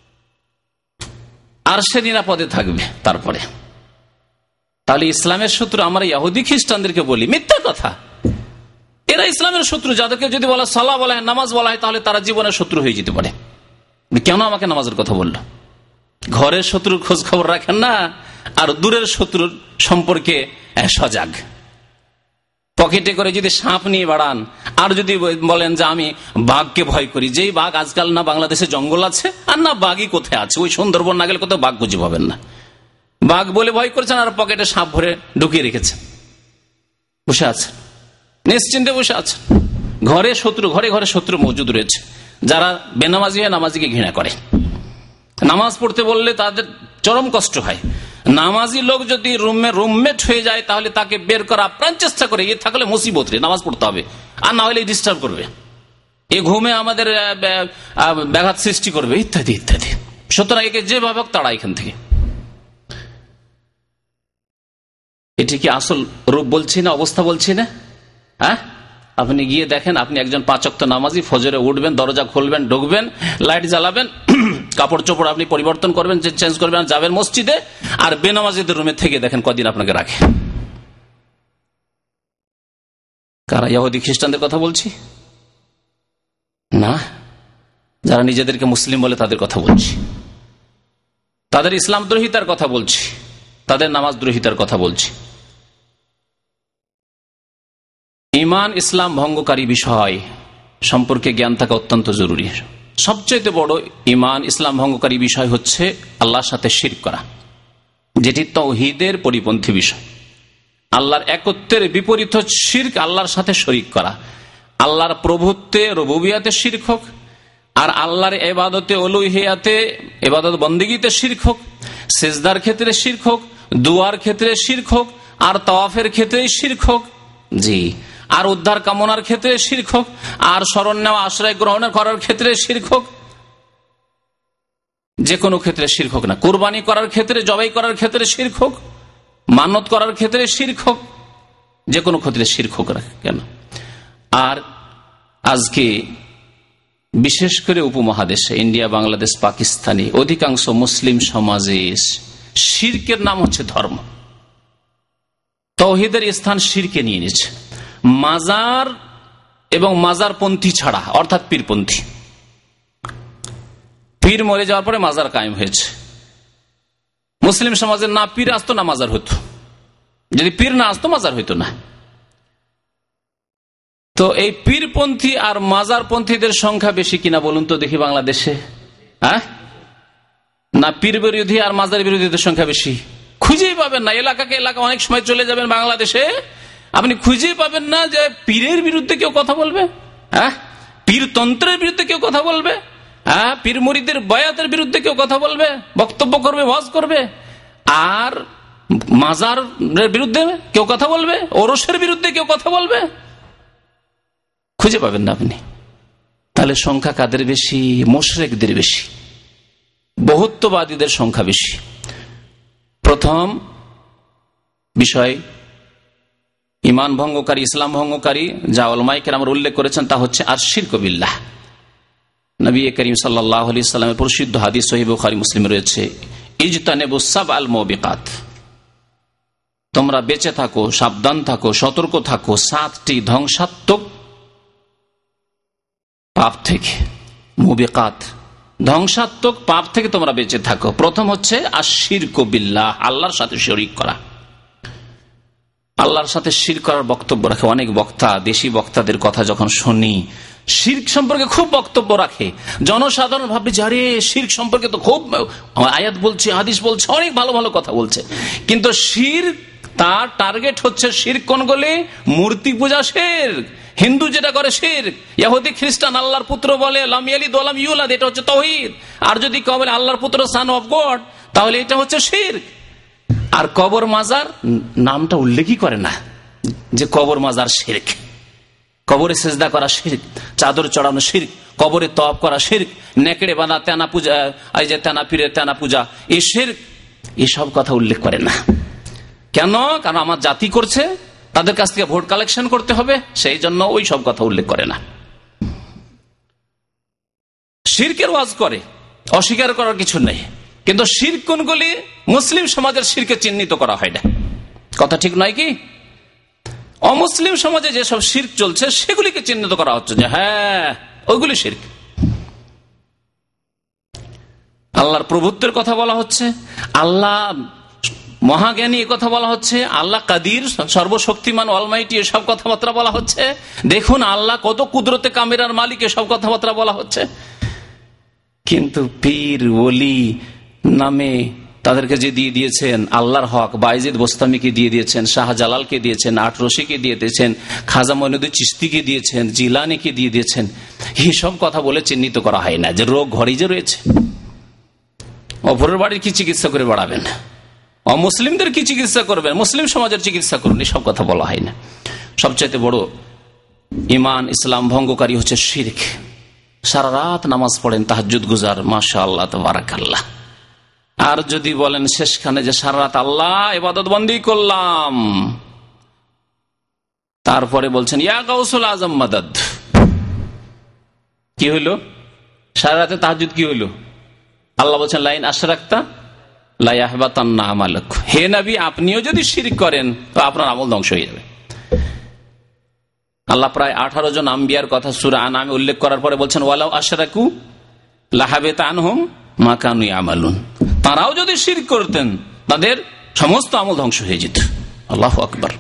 আর সে নিরাপদে থাকবে। তারপরে তাহলে ইসলামের শত্রু আমরা ইহুদি খ্রিস্টানদেরকে বলি, মিথ্যা কথা, এরা ইসলামের শত্রু। যাদেরকে যদি বলা সালাহ বলা হয়, নামাজ বলা হয়, তাহলে তারা জীবনের শত্রু হয়ে যেতে পারে। কেন আমাকে নামাজের কথা বললো? ঘরের শত্রুর খোঁজ খবর রাখেন না, আর দূরের শত্রুর সম্পর্কে সজাগ। পকেটে করে যদি সাপ নিয়ে বাড়ান, আর যদি বলেন যে আমি বাঘকে ভয় করি, যেই বাঘ আজকাল না বাংলাদেশে জঙ্গল আছে, আর না বাঘই কোথায় আছে, ওই সুন্দরবন না গেলে কোথাও বাঘ খুঁজে পাবেন না। বাঘ বলে ভয় করছেন, আর পকেটে সাপ ভরে ঢুকিয়ে রেখেছেন, বসে আছেন, নিশ্চিন্তে বসে আছেন। ঘরে শত্রু, ঘরে ঘরে শত্রু মজুদ রয়েছে, যারা বেনামাজি হয়ে নামাজিকে ঘৃণা করে। নামাজ পড়তে বললে তাদের চরম কষ্ট হয়। নামাজি লোক যদি রুমমেট হয়ে যায়, তাহলে তাকে বের করা আপ্রাণ চেষ্টা করে, এ থাকলে মুসিবত রে, নামাজ পড়তে হবে, আর না হলে ডিস্টার্ব করবে, এ ঘুমে আমাদের ব্যাঘাত সৃষ্টি করবে, ইত্যাদি ইত্যাদি। সুতরাং একে যেভাবে হোক তাড়া এখান থেকে। এটি কি আসল রূপ বলছি না, অবস্থা বলছি না? হ্যাঁ, আপনি গিয়ে দেখেন, আপনি একজন 5 ওয়াক্ত নামাজি, ফজরে উঠবেন, দরজা খুলবেন, ঢুকবেন, লাইট জ্বালাবেন, কাপড় চোপড় আপনি পরিবর্তন করবেন, চেঞ্জ করবেন, যাবেন মসজিদে, আর বেনামাজিদের রুমে থেকে দেখেন কদিন আপনাকে রাখে। কারা? ইহুদি খ্রিস্টানদের কথা বলছি না, যারা নিজেদেরকে মুসলিম বলে তাদের কথা বলছি, তাদের ইসলাম দ্রোহিতার কথা বলছি, তাদের নামাজ দ্রোহিতার কথা বলছি। ঈমান ইসলাম ভঙ্গকারী বিষয় সম্পর্কে জ্ঞান থাকা অত্যন্ত জরুরি। সবচেয়ে বড় ঈমান ইসলাম ভঙ্গকারী বিষয় হচ্ছে আল্লাহর সাথে শিরক করা, যেটি তাওহীদের পরিপন্থী বিষয়। আল্লাহর একত্বের বিপরীত শিরক আল্লাহর সাথে শরীক করা। আল্লাহর প্রভুত্বে রুবুবিয়াতে শিরক হোক, আর আল্লাহর ইবাদতে উলুহিয়াতে ইবাদত বন্দেগীতে শিরক হোক, সেজদার ক্ষেত্রে শিরক হোক, দুয়ার ক্ষেত্রে শিরক হোক, আর তাওয়াফের ক্ষেত্রে শিরক হোক, জি, আর উদ্ধার কামনার ক্ষেত্রে শিরক হোক, আর শরণ নেওয়া আশ্রয় গ্রহণ করার ক্ষেত্রে শিরক হোক, যে কোনো ক্ষেত্রে শিরক হোক না, কুরবানি করার ক্ষেত্রে, জবাই করার ক্ষেত্রে শিরক হোক, মানত করার ক্ষেত্রে শিরক হোক, যে কোনো ক্ষেত্রে শিরক হোক না কেন। আর আজকে বিশেষ করে উপমহাদেশে ইন্ডিয়া, বাংলাদেশ, পাকিস্তানি অধিকাংশ মুসলিম সমাজে শিরকের নাম হচ্ছে ধর্ম। তাওহীদের স্থান শিরকে নিয়ে নিয়েছে। মাজার এবং মাজারপন্থী ছাড়া, অর্থাৎ পীরপন্থী, পীর মরে যাওয়ার পরে মাজার কায়েম হয়েছে। মুসলিম সমাজের না পীর আসতো না মাজার হতো, যদি পীর না আসতো মাজার হইতো না। তো এই পীরপন্থী আর মাজারপন্থীদের সংখ্যা বেশি কিনা বলুন তো দেখি বাংলাদেশে? হ্যাঁ, না পীর বিরোধী আর মাজার বিরোধীদের সংখ্যা বেশি? খুঁজেই পাবেন না। এলাকাকে এলাকা অনেক সময় চলে যাবেন বাংলাদেশে, আপনি খুঁজেই পাবেন না যে পীরের বিরুদ্ধে কেউ কথা বলবে, হ্যাঁ, পীরতন্ত্রের বিরুদ্ধে কেউ কথা বলবে, হ্যাঁ, পীর মুরিদের বয়াতের বিরুদ্ধে কেউ কথা বলবে, বক্তব্য করবে, ওয়াজ করবে। আর মাজারের বিরুদ্ধে কেউ কথা বলবে, ওরসের বিরুদ্ধে কেউ কথা বলবে, খুঁজে পাবেন না আপনি। তাহলে সংখ্যা কাদের বেশি? মুশরিকদের বেশি, বহুত্ববাদীদের সংখ্যা বেশি। প্রথম বিষয় ঈমান ভঙ্গকারী, ইসলাম ভঙ্গকারী, যা উলামায়ে কেরাম উল্লেখ করেছেন তা হচ্ছে আশ-শিরকু বিল্লাহ। নবী করিম সাল্লাল্লাহু আলাইহি ওয়াসাল্লামের প্রসিদ্ধ হাদিস সহিহ বুখারী মুসলিমে রয়েছে, ইজতানিবুস সাবআল মুবিকাত, তোমরা বেঁচে থাকো, সাবধান থাকো, সতর্ক থাকো 7টি ধ্বংসাত্মক পাপ থেকে। মুবিকাত, ধ্বংসাত্মক পাপ থেকে তোমরা বেঁচে থাকো। প্রথম হচ্ছে আশ-শিরকু বিল্লাহ, আল্লাহর সাথে শরীক করা। আল্লাহর সাথে শিরক করার বক্তব্য রাখে অনেক বক্তা। দেশি বক্তাদের কথা যখন শুনি, শিরক সম্পর্কে খুব বক্তব্য রাখে। জনসাধারণ ভাবে যে আরে শিরক সম্পর্কে তো খুব আয়াত বলছে, হাদিস বলছে, অনেক ভালো ভালো কথা বলছে, কিন্তু শিরক, তার টার্গেট হচ্ছে শিরক কোনগুলি? মূর্তি পূজা শিরক, হিন্দু যেটা করে শিরক, ইহুদি খ্রিস্টান আল্লাহর পুত্র বলে লাম ইয়ালিদ ওয়া লাম ইউলাদ, এটা হচ্ছে তাওহীদ। আর যদি কেউ বলে আল্লাহর পুত্র, সান অফ গড, তাহলে এটা হচ্ছে শিরক। আর কবর মাজার নামটা উল্লেখই করে না যে কবর মাজার শিরক। কবরে সেজদা করা শিরক, চাদর চড়ানো শিরক, কবরে তওয়াব করা শিরক, নেকড়ে বাঁধা তেনা পূজা, এই যে তেনা পীরের তেনা পূজা, এই শিরক, এসব কথা উল্লেখ করে না। কেন? কারণ আমার জাতি করছে, তাদের কাছ থেকে ভোট কালেকশন করতে হবে, সেই জন্য ওই সব কথা উল্লেখ করে না। শিরকের ওয়াজ করে, অস্বীকার করার কিছু নেই, কিন্তু শিরক কোনগুলি? মুসলিম সমাজের শিরকে চিহ্নিত করা হয় না। কথা ঠিক নয় কি? অমুসলিম সমাজে যেসব শিরক চলছে সেগুলিকে চিহ্নিত করা হচ্ছে যে হ্যাঁ ওইগুলি শিরক। আল্লাহর প্রভুত্বের কথা বলা হচ্ছে, আল্লাহ মহাজ্ঞানী এ কথা বলা হচ্ছে, আল্লাহ কাদির, সর্বশক্তিমান, অলমাইটি, এসব কথাবার্তা বলা হচ্ছে। দেখুন আল্লাহ কত কুদরতে কামেরার মালিক, এসব কথাবার্তা বলা হচ্ছে। কিন্তু পীর ওলি নামে তাদেরকে যে দিয়ে দিয়েছেন আল্লাহর হক, বাইজিদ বোস্তামিকে দিয়ে দিয়েছেন, শাহজালালকে দিয়েছেন, আটরশিকে দিয়ে দিয়েছেন, খাজা মঈনুদ্দিন চিশতিকে দিয়েছেন, জিলানীকে দিয়ে দিয়েছেন, এইসব কথা বলে চিহ্নিত করা হয় না যে রোগ ঘরেই যে রয়েছে। অপরের বাড়ির কি চিকিৎসা করে বাড়াবেন, অমুসলিমদের কি চিকিৎসা করবেন, মুসলিম সমাজের চিকিৎসা করুন, এসব কথা বলা হয় না। সবচাইতে বড় ঈমান ইসলাম ভঙ্গকারী হচ্ছে শিরক। সারা রাত নামাজ পড়েন, তাহাজ্জুদ গুজার, মাশাআল্লাহ তাবারাকাল্লাহ। আর যদি বলেন শেষখানে যে সারা রাত আল্লাহ ইবাদত বন্দি করলাম, তারপরে বলছেন ইয়া গাউসুল আজম মাদাদ, কি হইল? সারা রাতে তাহাজ্জুদ কি হইল? আল্লাহ বলছেন লাইন আশরাকতা লা ইয়াহবাতান্না আমালুক, হে নবী আপনিও যদি শিরক করেন তো আপনার আমল ধ্বংস হয়ে যাবে। আল্লাহ প্রায় 18 জন আম্বিয়ার কথা সূরা আনআমে উল্লেখ করার পরে বলছেন ওয়ালাউ আশরাকু লাহাবিতা আনহুম মা কানু ইয়ামালুন, তারাও যদি শিরক করতেন তাদের সমস্ত আমল ধ্বংস হয়ে যেত। আল্লাহু আকবার।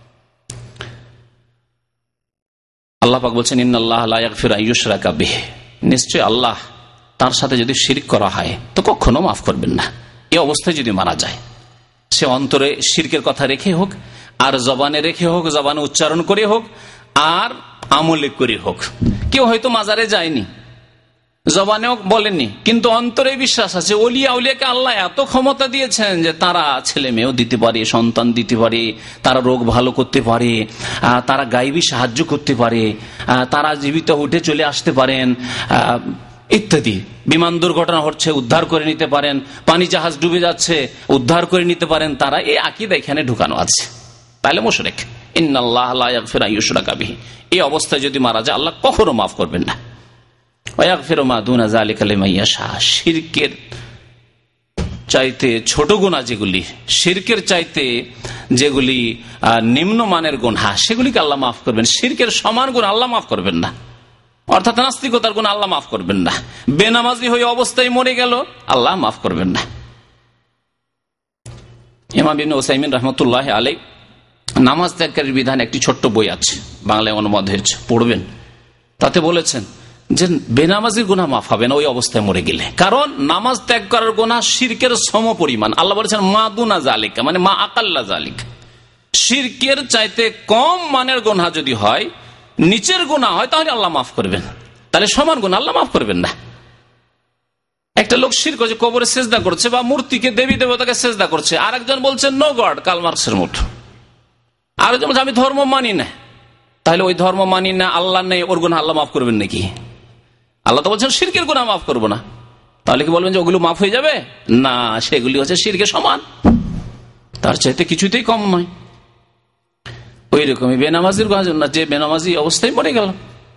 আল্লাহ পাক বলছেন ইন্নাল্লাহ লা ইয়াগফিরু আন ইউশরাকা বিহি, নিশ্চয় আল্লাহ তার সাথে যদি শিরক করা হয় তো কখনো মাফ করবেন না। এই অবস্থায় যদি মারা যায়, সে অন্তরে শিরকের কথা রেখে হোক, আর জবানে রেখে হোক, জবানে উচ্চারণ করে হোক, আর আমলে করে হোক। কেউ হয়তো মাজারে যায়নি, জবানেও বলেননি, কিন্তু অন্তরে বিশ্বাস আছে ওলিয়া উলিয়াকে আল্লাহ এত ক্ষমতা দিয়েছেন যে তারা ছেলে মেয়েও দিতে পারে, সন্তান দিতে পারে, তারা রোগ ভালো করতে পারে, তারা গায়েবী সাহায্য করতে পারে, তারা জীবিত উঠে চলে আসতে পারেন ইত্যাদি। বিমান দুর্ঘটনা হচ্ছে, উদ্ধার করে নিতে পারেন। পানি জাহাজ ডুবে যাচ্ছে, উদ্ধার করে নিতে পারেন। তারা এই আকীদা এখানে ঢুকানো আছে। তাহলে মুশরিক। ইন্নাল্লাহ লা ইয়াগফিরু আন ইউশরাকা বিহি, এই অবস্থায় যদি মারা যায় আল্লাহ কখনো মাফ করবেন না। ওয়া ইয়াগফিরু মা দুনা যালিকা লিমান ইয়াশা, শিরকের চাইতে ছোট গুনাহ যেগুলি, শিরকের চাইতে যেগুলি নিম্নমানের গুনাহ, সেগুলিকে আল্লাহ মাফ করবেন। শিরকের সমান গুনাহ আল্লাহ মাফ করবেন না, অর্থাৎ নাস্তিকতার গুনাহ আল্লাহ মাফ করবেন না। বেনামাজি হয়ে অবস্থায় মরে গেল আল্লাহ মাফ করবেন না। ইমাম ইবনে উসাইমিন রাহমাতুল্লাহি আলাইহি নামাজ ত্যাগের বিধান একটি ছোট্ট বই আছে, বাংলায় অনুবাদ হয়েছে, পড়বেন। তাতে বলেছেন যে বেনামাজির গুনাহ মাফ হবে না ওই অবস্থায় মরে গেলে, কারণ নামাজ ত্যাগ করার গুনাহ শিরকের সম পরিমাণ। আল্লাহ বলেছেন মা দুনা যালিকা, মানে মা আকাল্লা যালিক, শিরকের চাইতে কম মানের গুনাহ যদি হয়, নিচের গুনাহ হয়, তাহলে আল্লাহ মাফ করবেন। তাহলে সমান গুনাহ আল্লাহ মাফ করবেন না। একটা লোক শিরক করছে, কবরে সেজদা করছে বা মূর্তিকে, দেবী দেবতাকে সেজদা করছে, আরেকজন বলছে নো গড, কার্ল মার্কসের মতো। আরেকজন বলছে আমি ধর্ম মানি না। তাহলে ওই ধর্ম মানি না, আল্লাহ নেই, ওর গুনাহ আল্লাহ মাফ করবেন নাকি? আল্লাহ তো বলছেন শিরকের গুনাহ মাফ করবো না। তাহলে কি বলবেন যে ওগুলো মাফ হয়ে যাবে? না, সেগুলি হচ্ছে শিরকের সমান, তার চাইতে কিছুতেই কম নয়। ওই রকমই বেনামাজির গুনাহ, যে বেনামাজি অবস্থায় মরে গেল,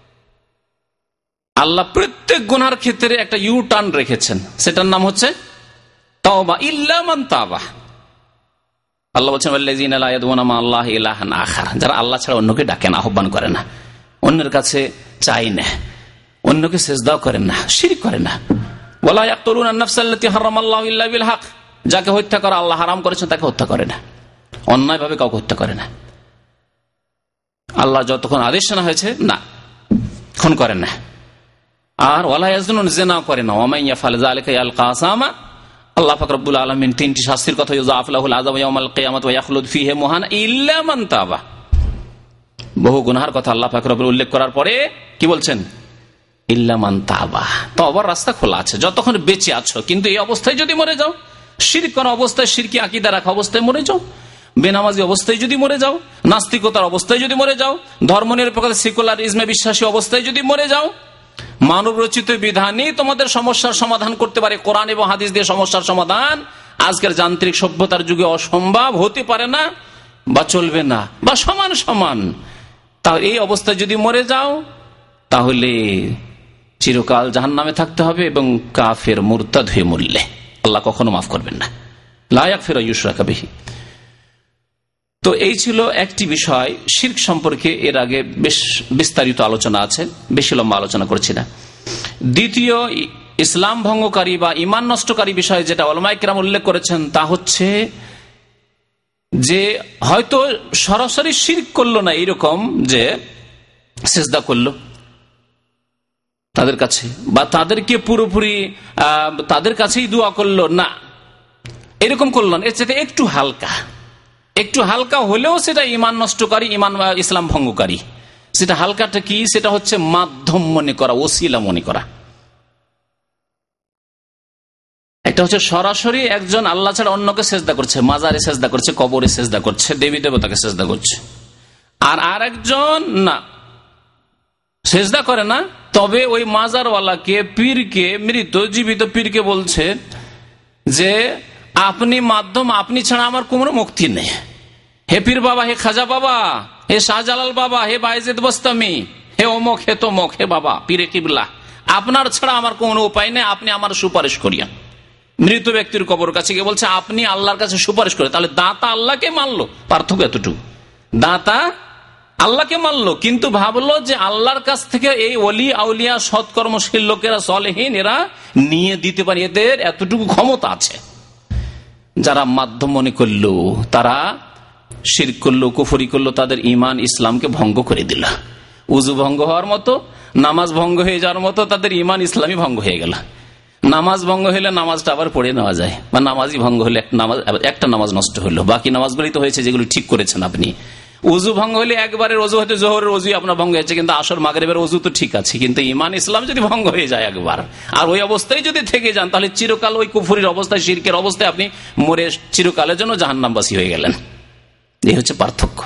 আল্লাহ প্রত্যেক গুনার ক্ষেত্রে একটা ইউ টার্ন রেখেছেন, সেটার নাম হচ্ছে তাওবা, ইল্লা মান তাবা। আল্লাহ বলছেন ওয়াল্লাযীনা লা ইয়াদউনা মা আল্লাহি ইলাহান আখার, যারা আল্লাহ ছাড়া অন্যকে ডাকে না, আহ্বান করে না, অন্যের কাছে চাই না, অন্যকে সেজদাও করেন না, শিরক করে না। ওয়ালা ইয়াকতুলুনা আন-নাফসাল্লাতী হারামাল্লাহু ইল্লা বিল হক, যাকে হত্যা করা আল্লাহ হারাম করেছেন তাকে হত্যা করে না, অন্যায়ভাবে কাউকে হত্যা করে না। আল্লাহ যতক্ষণ আদেশ না হয়েছে না, খুন করেন না। আর ওয়ালা ইয়াজনুন, জিনা করে না। ওয়া মান ইয়াফআল যালিকা ইয়ালকা আসামা, আল্লাহ পাক রব্বুল আলামিন তিনটি শাস্তির কথা ইউযাফ লাহুল আযাব ইয়াউমাল কিয়ামাত ওয়া ইয়াখলুদ ফীহি মুহানা ইল্লা মান তাবা। বহু গুনাহের কথা আল্লাহ পাক রব্বুল উল্লেখ করার পরে কি বলছেন? ইল্লা মান তাবা। তওবার রাস্তা খোলা আছে যতক্ষণ বেঁচে আছো, কিন্তু এই অবস্থায় যদি মরে যাও, শিরক করা অবস্থায়, শিরকি আকীদা রাখা অবস্থায় মরে যাও, বেনামাজি অবস্থায় যদি মরে যাও, নাস্তিকতার অবস্থায় যদি মরে যাও, ধর্মনিরপেক্ষ সেকুলারিজমে বিশ্বাসী অবস্থায় যদি মরে যাও, মানব রচিত বিধানই তোমাদের সমস্যার সমাধান করতে পারে, কোরআন এবং হাদিস দিয়ে সমস্যার সমাধান আজকের যান্ত্রিক সভ্যতার যুগে অসম্ভব, হতে পারে না বা চলবে না বা সমান সমান। তাহলে এই অবস্থায় যদি মরে যাও তাহলে চিরকাল জাহান্নামে থাকতে হবে, এবং কাফের মুরতাদ হয়ে মরলে আল্লাহ কখনো মাফ করবেন না। লা ইয়াগফিরু ইউশরাকা বিহি। তো এই ছিল একটি বিষয় শিরক সম্পর্কে, এর আগে বেশ বিস্তারিত আলোচনা আছে, বেশি লম্বা আলোচনা করছি না। দ্বিতীয় ইসলাম ভঙ্গকারী বা ঈমান নষ্টকারী বিষয় যেটা উলামায়ে কেরাম উল্লেখ করেছেন, তা হচ্ছে যে হয়তো সরাসরি শিরক করলো না, এইরকম যে সিজদা করলো তাদের কাছে, বা তাদেরকে পুরোপুরি তাদের কাছেই দোয়া করলো না, এরকম করলো না, এর চাইতে একটু হালকা, একটু হালকা হলেও সেটা ঈমান নষ্টকারী, ঈমান ইসলাম ভঙ্গকারী। সেটা হালকাটা কি? সেটা হচ্ছে মাধ্যম মনে করা, ওসিলা মনে করা। একটা হচ্ছে সরাসরি একজন আল্লাহ ছাড়া অন্যকে সেজদা করছে, মাজারে সেজদা করছে, কবরে সেজদা করছে, দেবী দেবতাকে সেজদা করছে। আর আরেকজন না, সেজদা করে না, তবে ওই মাজারওয়ালাকে, পীরকে, মৃত জীবিত পীরকে বলছে যে আপনি মাধ্যম, আপনি ছাড়া আমার কোনো মুক্তি নেই। হে পীর বাবা, হে খাজা বাবা, হে শাহজালাল বাবা, হে বাইজিদ বোস্তামি, হে অমুক, হে তমুক, হে বাবা পীরে কিবলা, আপনার ছাড়া আমার কোনো উপায় নেই, আপনি আমার সুপারিশ করিয়েন। মৃত ব্যক্তির কবর কাছে গিয়ে বলছে আপনি আল্লাহর কাছে সুপারিশ করে। তাহলে দাতা আল্লাহকে মানলো, পার্থক্য এতটুকু। দাতা আল্লাহকে মানলো, কিন্তু ভাবলো যে আল্লাহর কাছ থেকে এই ওলি আউলিয়া সৎকর্মশীল লোকেরা, সলেহীন, এরা নিয়ে দিতে পারে, এদের এতটুকু ক্ষমতা আছে। যারা মাধ্যম মনে করলো তারা শিরক করলো, কুফরি করলো, তাদের ঈমান ইসলামকে ভঙ্গ করে দিল। উযু ভঙ্গ হওয়ার মতো, নামাজ ভঙ্গ হয়ে যাওয়ার মতো তাদের ঈমান ইসলামই ভঙ্গ হয়ে গেল। নামাজ ভঙ্গ হলে নামাজটা আবার পড়ে নেওয়া যায়, বা নামাজই ভঙ্গ হলে একটা নামাজ নষ্ট হলো, বাকি নামাজগুলি তো হয়েছে যেগুলি ঠিক করেছেন আপনি। উজু ভঙ্গ হলে একবারের অজু হয়তো জোহরের অজু আপনার ভঙ্গ হয়েছে, কিন্তু আসর মাগরিবের অজু তো ঠিক আছে, কিন্তু ঈমান ইসলাম যদি ভঙ্গ হয়ে যায় একবার, আর ওই অবস্থায় যদি থেকে যান, তাহলে চিরকাল ওই কুফরির অবস্থায়, শিরকের অবস্থায় আপনি মরে চিরকালের জন্য জাহান্নামবাসী হয়ে গেলেন। এই হচ্ছে পার্থক্য।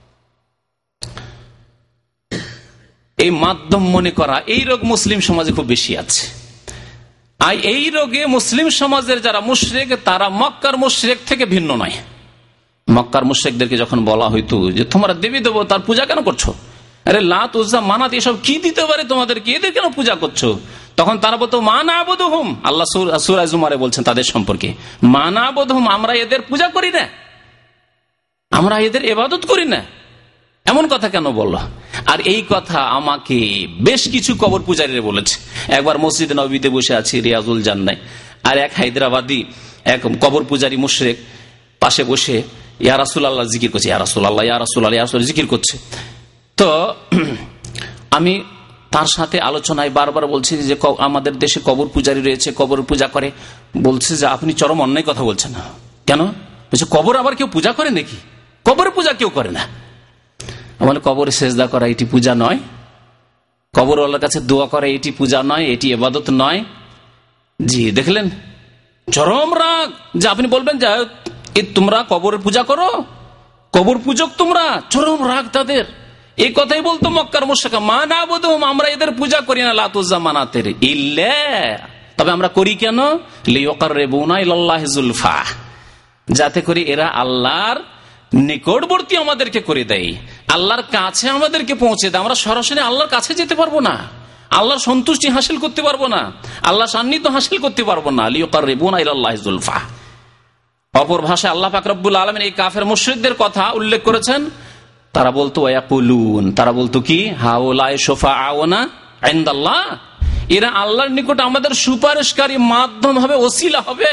এই মাধ্যম মনে করা, এই রোগ মুসলিম সমাজে খুব বেশি আছে। আর এই রোগে মুসলিম সমাজের যারা মুশরিক, তারা মক্কার মুশরিক থেকে ভিন্ন নয়। মক্কার মুশরিকদেরকে যখন বলা হইতো যে তোমরা দেবী দেবতার পূজা কেন করছো, আরে লাত উজ্জা মানাত এসব কি দিতে পারে তোমাদেরকে, এদের কেন পূজা করছো, তখন তারা বলতো মা না'বুদুহুম, আল্লাহ সূরা জুমারে বলছেন তাদের সম্পর্কে, মা না'বুদুহুম, আমরা এদের পূজা করি না, আমরা এদের ইবাদত করি না। এমন কথা কেন বলল? আর এই কথা আমাকে বেশ কিছু কবর পূজারীরা বলেছে। একবার মসজিদে নববীতে বসে আছি রিয়াজুল জান্নায়, আর এক হায়দ্রাবাদী এক কবর পূজারী মুশরিক পাশে বসে ইয়া রাসূলুল্লাহ জিকির করছে, ইয়া রাসূলুল্লাহ, ইয়া রাসূলুল্লাহ, ইয়া রাসূলুল্লাহ জিকির করছে। তো আমি তার সাথে আলোচনায় বারবার বলছি যে আমাদের দেশে কবর পূজারী রয়েছে, কবর পূজা করে। বলছে যে আপনি চরম অন্যায় কথা বলছেন। না কেন? বলছে কবর আবার কেউ পূজা করে নাকি? কবর পূজা কেউ করে না। আমার কবরে সেজদা করা এটি পূজা নয়, কবর আল্লাহর কাছে দোয়া করা এটি পূজা নয়, এটি ইবাদত নয়। জি দেখলেন চরম রাগ, যে আপনি বলবেন যে তোমরা কবরের পূজা করো, কবর পূজক তোমরা, চরম রাগ তাদের। এই কথাই বলতো মক্কার মুশরিক, মা না'বুদুহুম, আমরা এদের পূজা করি না, লাত উজ্জা মানাতের, ইল্লা, তবে আমরা করি কেন, লিয়ুকাররিবুনা ইলাল্লাহি যুলফা, যাতে করে এরা আল্লাহর নিকটবর্তী আমাদেরকে করে দেয়, আল্লাহর কাছে আমাদেরকে পৌঁছে দেয়। আমরা সরাসরি আল্লাহর কাছে যেতে পারবো না, আল্লাহর সন্তুষ্টি হাসিল করতে পারবো না, আল্লাহ সান্নিধ্য হাসিল করতে পারবো না। লিয়ুকাররিবুনা ইলাল্লাহি যুলফা। অপর ভাষায় আল্লাহ পাক রব্বুল আলামিন এই কাফের মুশরিকদের কথা উল্লেখ করেছেন। তারা বলতো ওয়ায়াকুলুন, তারা বলতো কি, হাউলাই শুফাআউনা ইনদাল্লাহ, এরা আল্লাহর নিকট আমাদের সুপারিশকারী মাধ্যম হবে, ওসিলা হবে।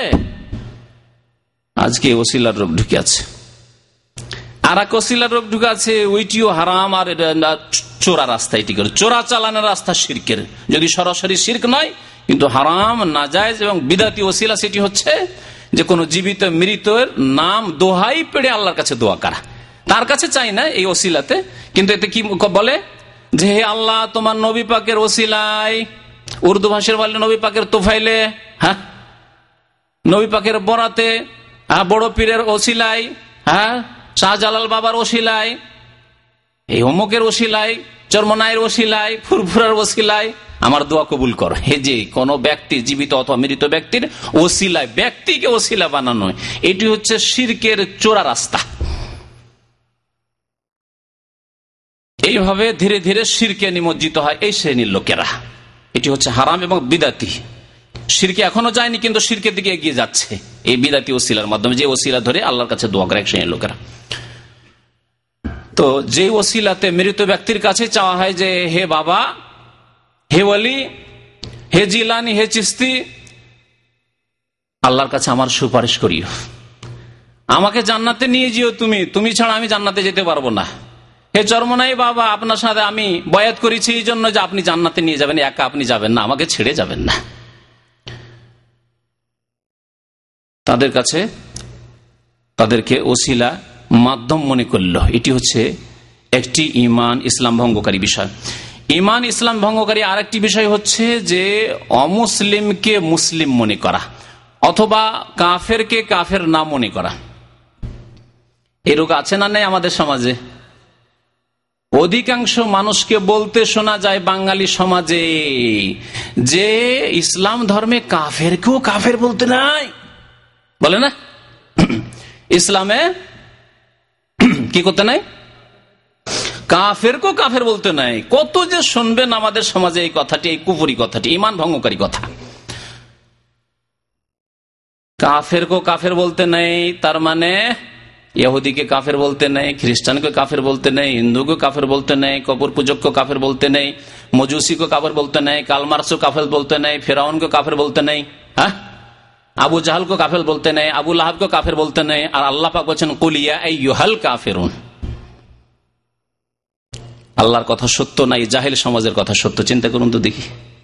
আজকে ওসিলার রোগ ঢুকে আছে, আর এক ওসিলার রোগ ঢুকে আছে, ওইটিও হারাম। আর চোরা রাস্তা, এটি করে চোরা চালানোর রাস্তা শিরকের, যদি সরাসরি শিরক নয় কিন্তু হারাম, নাজায়েজ এবং বিদাতি ওসিলা, সেটি হচ্ছে যে কোনো জীবিত মৃতের নাম দোহাই পেড়ে আল্লাহর কাছে দোয়া করা, তার কাছে চাই না এই ওসিলাতে, কিন্তু এতে কি বলে যে হে আল্লাহ তোমার নবী পাকের ওসিলায়, উর্দু ভাষার বলে নবী পাকের তোফাইলে, হ্যাঁ নবী পাকের বরাতে, হ্যাঁ বড় পীরের ওসিলায়, হ্যাঁ শাহজালাল বাবার ওসিলায়, এই অমুকের ওসিলায়, চরমনায়ের ওসিলায়, ফুরফুরার ওসিলায় আমার দোয়া কবুল কর। হে যে কোন ব্যক্তি, জীবিত অথবা মৃত ব্যক্তির ওসিলায়, ব্যক্তিকে ওসিলা বানানো, এটি হচ্ছে শিরকের চোরা রাস্তা। এইভাবে ধীরে ধীরে শিরকে নিমজ্জিত হয় এই শ্রেণীর লোকেরা। এটি হচ্ছে হারাম এবং বিদাতি। শিরকে এখনো যায়নি, কিন্তু শিরকের দিকে এগিয়ে যাচ্ছে এই বিদাতি ওসিলার মাধ্যমে, যে ওসিলা ধরে আল্লাহর কাছে দোয়া করে এক শ্রেণীর লোকেরা। তো যে ওসিলাতে মৃত ব্যক্তির কাছে চাওয়া হয় যে হে বাবা, হে ওয়ালি, হে জিলানি, হে চিস্তি, আল্লাহর কাছে আমার সুপারিশ করিও, আমাকে জান্নাতে নিয়ে যেও, তুমি ছাড়া আমি জান্নাতে যেতে পারবো না। হে চরমনাই বাবা, আপনার সাথে আমি বয়াত করেছি এই জন্য যে আপনি জান্নাতে নিয়ে যাবেন, একা আপনি যাবেন না, আমাকে ছেড়ে যাবেন না। তাদের কাছে তাদেরকে ওসিলা মাধ্যম মনে করল। এটি হচ্ছে একটি ঈমান ইসলাম ভঙ্গকারী বিষয়। ঈমান ইসলাম ভঙ্গকারী আরেকটি বিষয় হচ্ছে যে অমুসলিমকে মুসলিম মনে করা, অথবা কাফেরকে কাফের না মনে করা। এই রোগ আছে না নেই আমাদের সমাজে? অধিকাংশ মানুষকে বলতে শোনা যায় বাঙালি সমাজে যে ইসলাম ধর্মে কাফেরকেও কাফের বলতে নাই, বলে না? ইসলামে কি করতে নাই? কাফেরকেও কাফের বলতে নাই। কত যে শুনবেন আমাদের সমাজে এই কথাটি, এই কুফরি কথাটি, ঈমান ভঙ্গকারী কথা। কাফেরকেও কাফের বলতে নেই, তার মানে ইহুদিকে কাফের বলতে নেই, খ্রিস্টানকে কাফের বলতে নেই, হিন্দুকে কাফের বলতে নেই, কবর পূজককে কাফের বলতে নেই, মজুসিকে কাফের বলতে নেই, কালমার্সকে কাফের বলতে নেই, ফেরাউনকে কাফের বলতে নেই, হ্যাঁ আবু জাহালকে কাফের বলতে নেই, আবু লাহাবকে কাফের বলতে নেই। আর আল্লাহ পাক বলছেন কুলিয়া আইয়ুহাল কাফিরুন। আল্লাহর কথা সত্য নাই, জাহেল সমাজের কথা সত্য। চিন্তা করুন তো দেখি।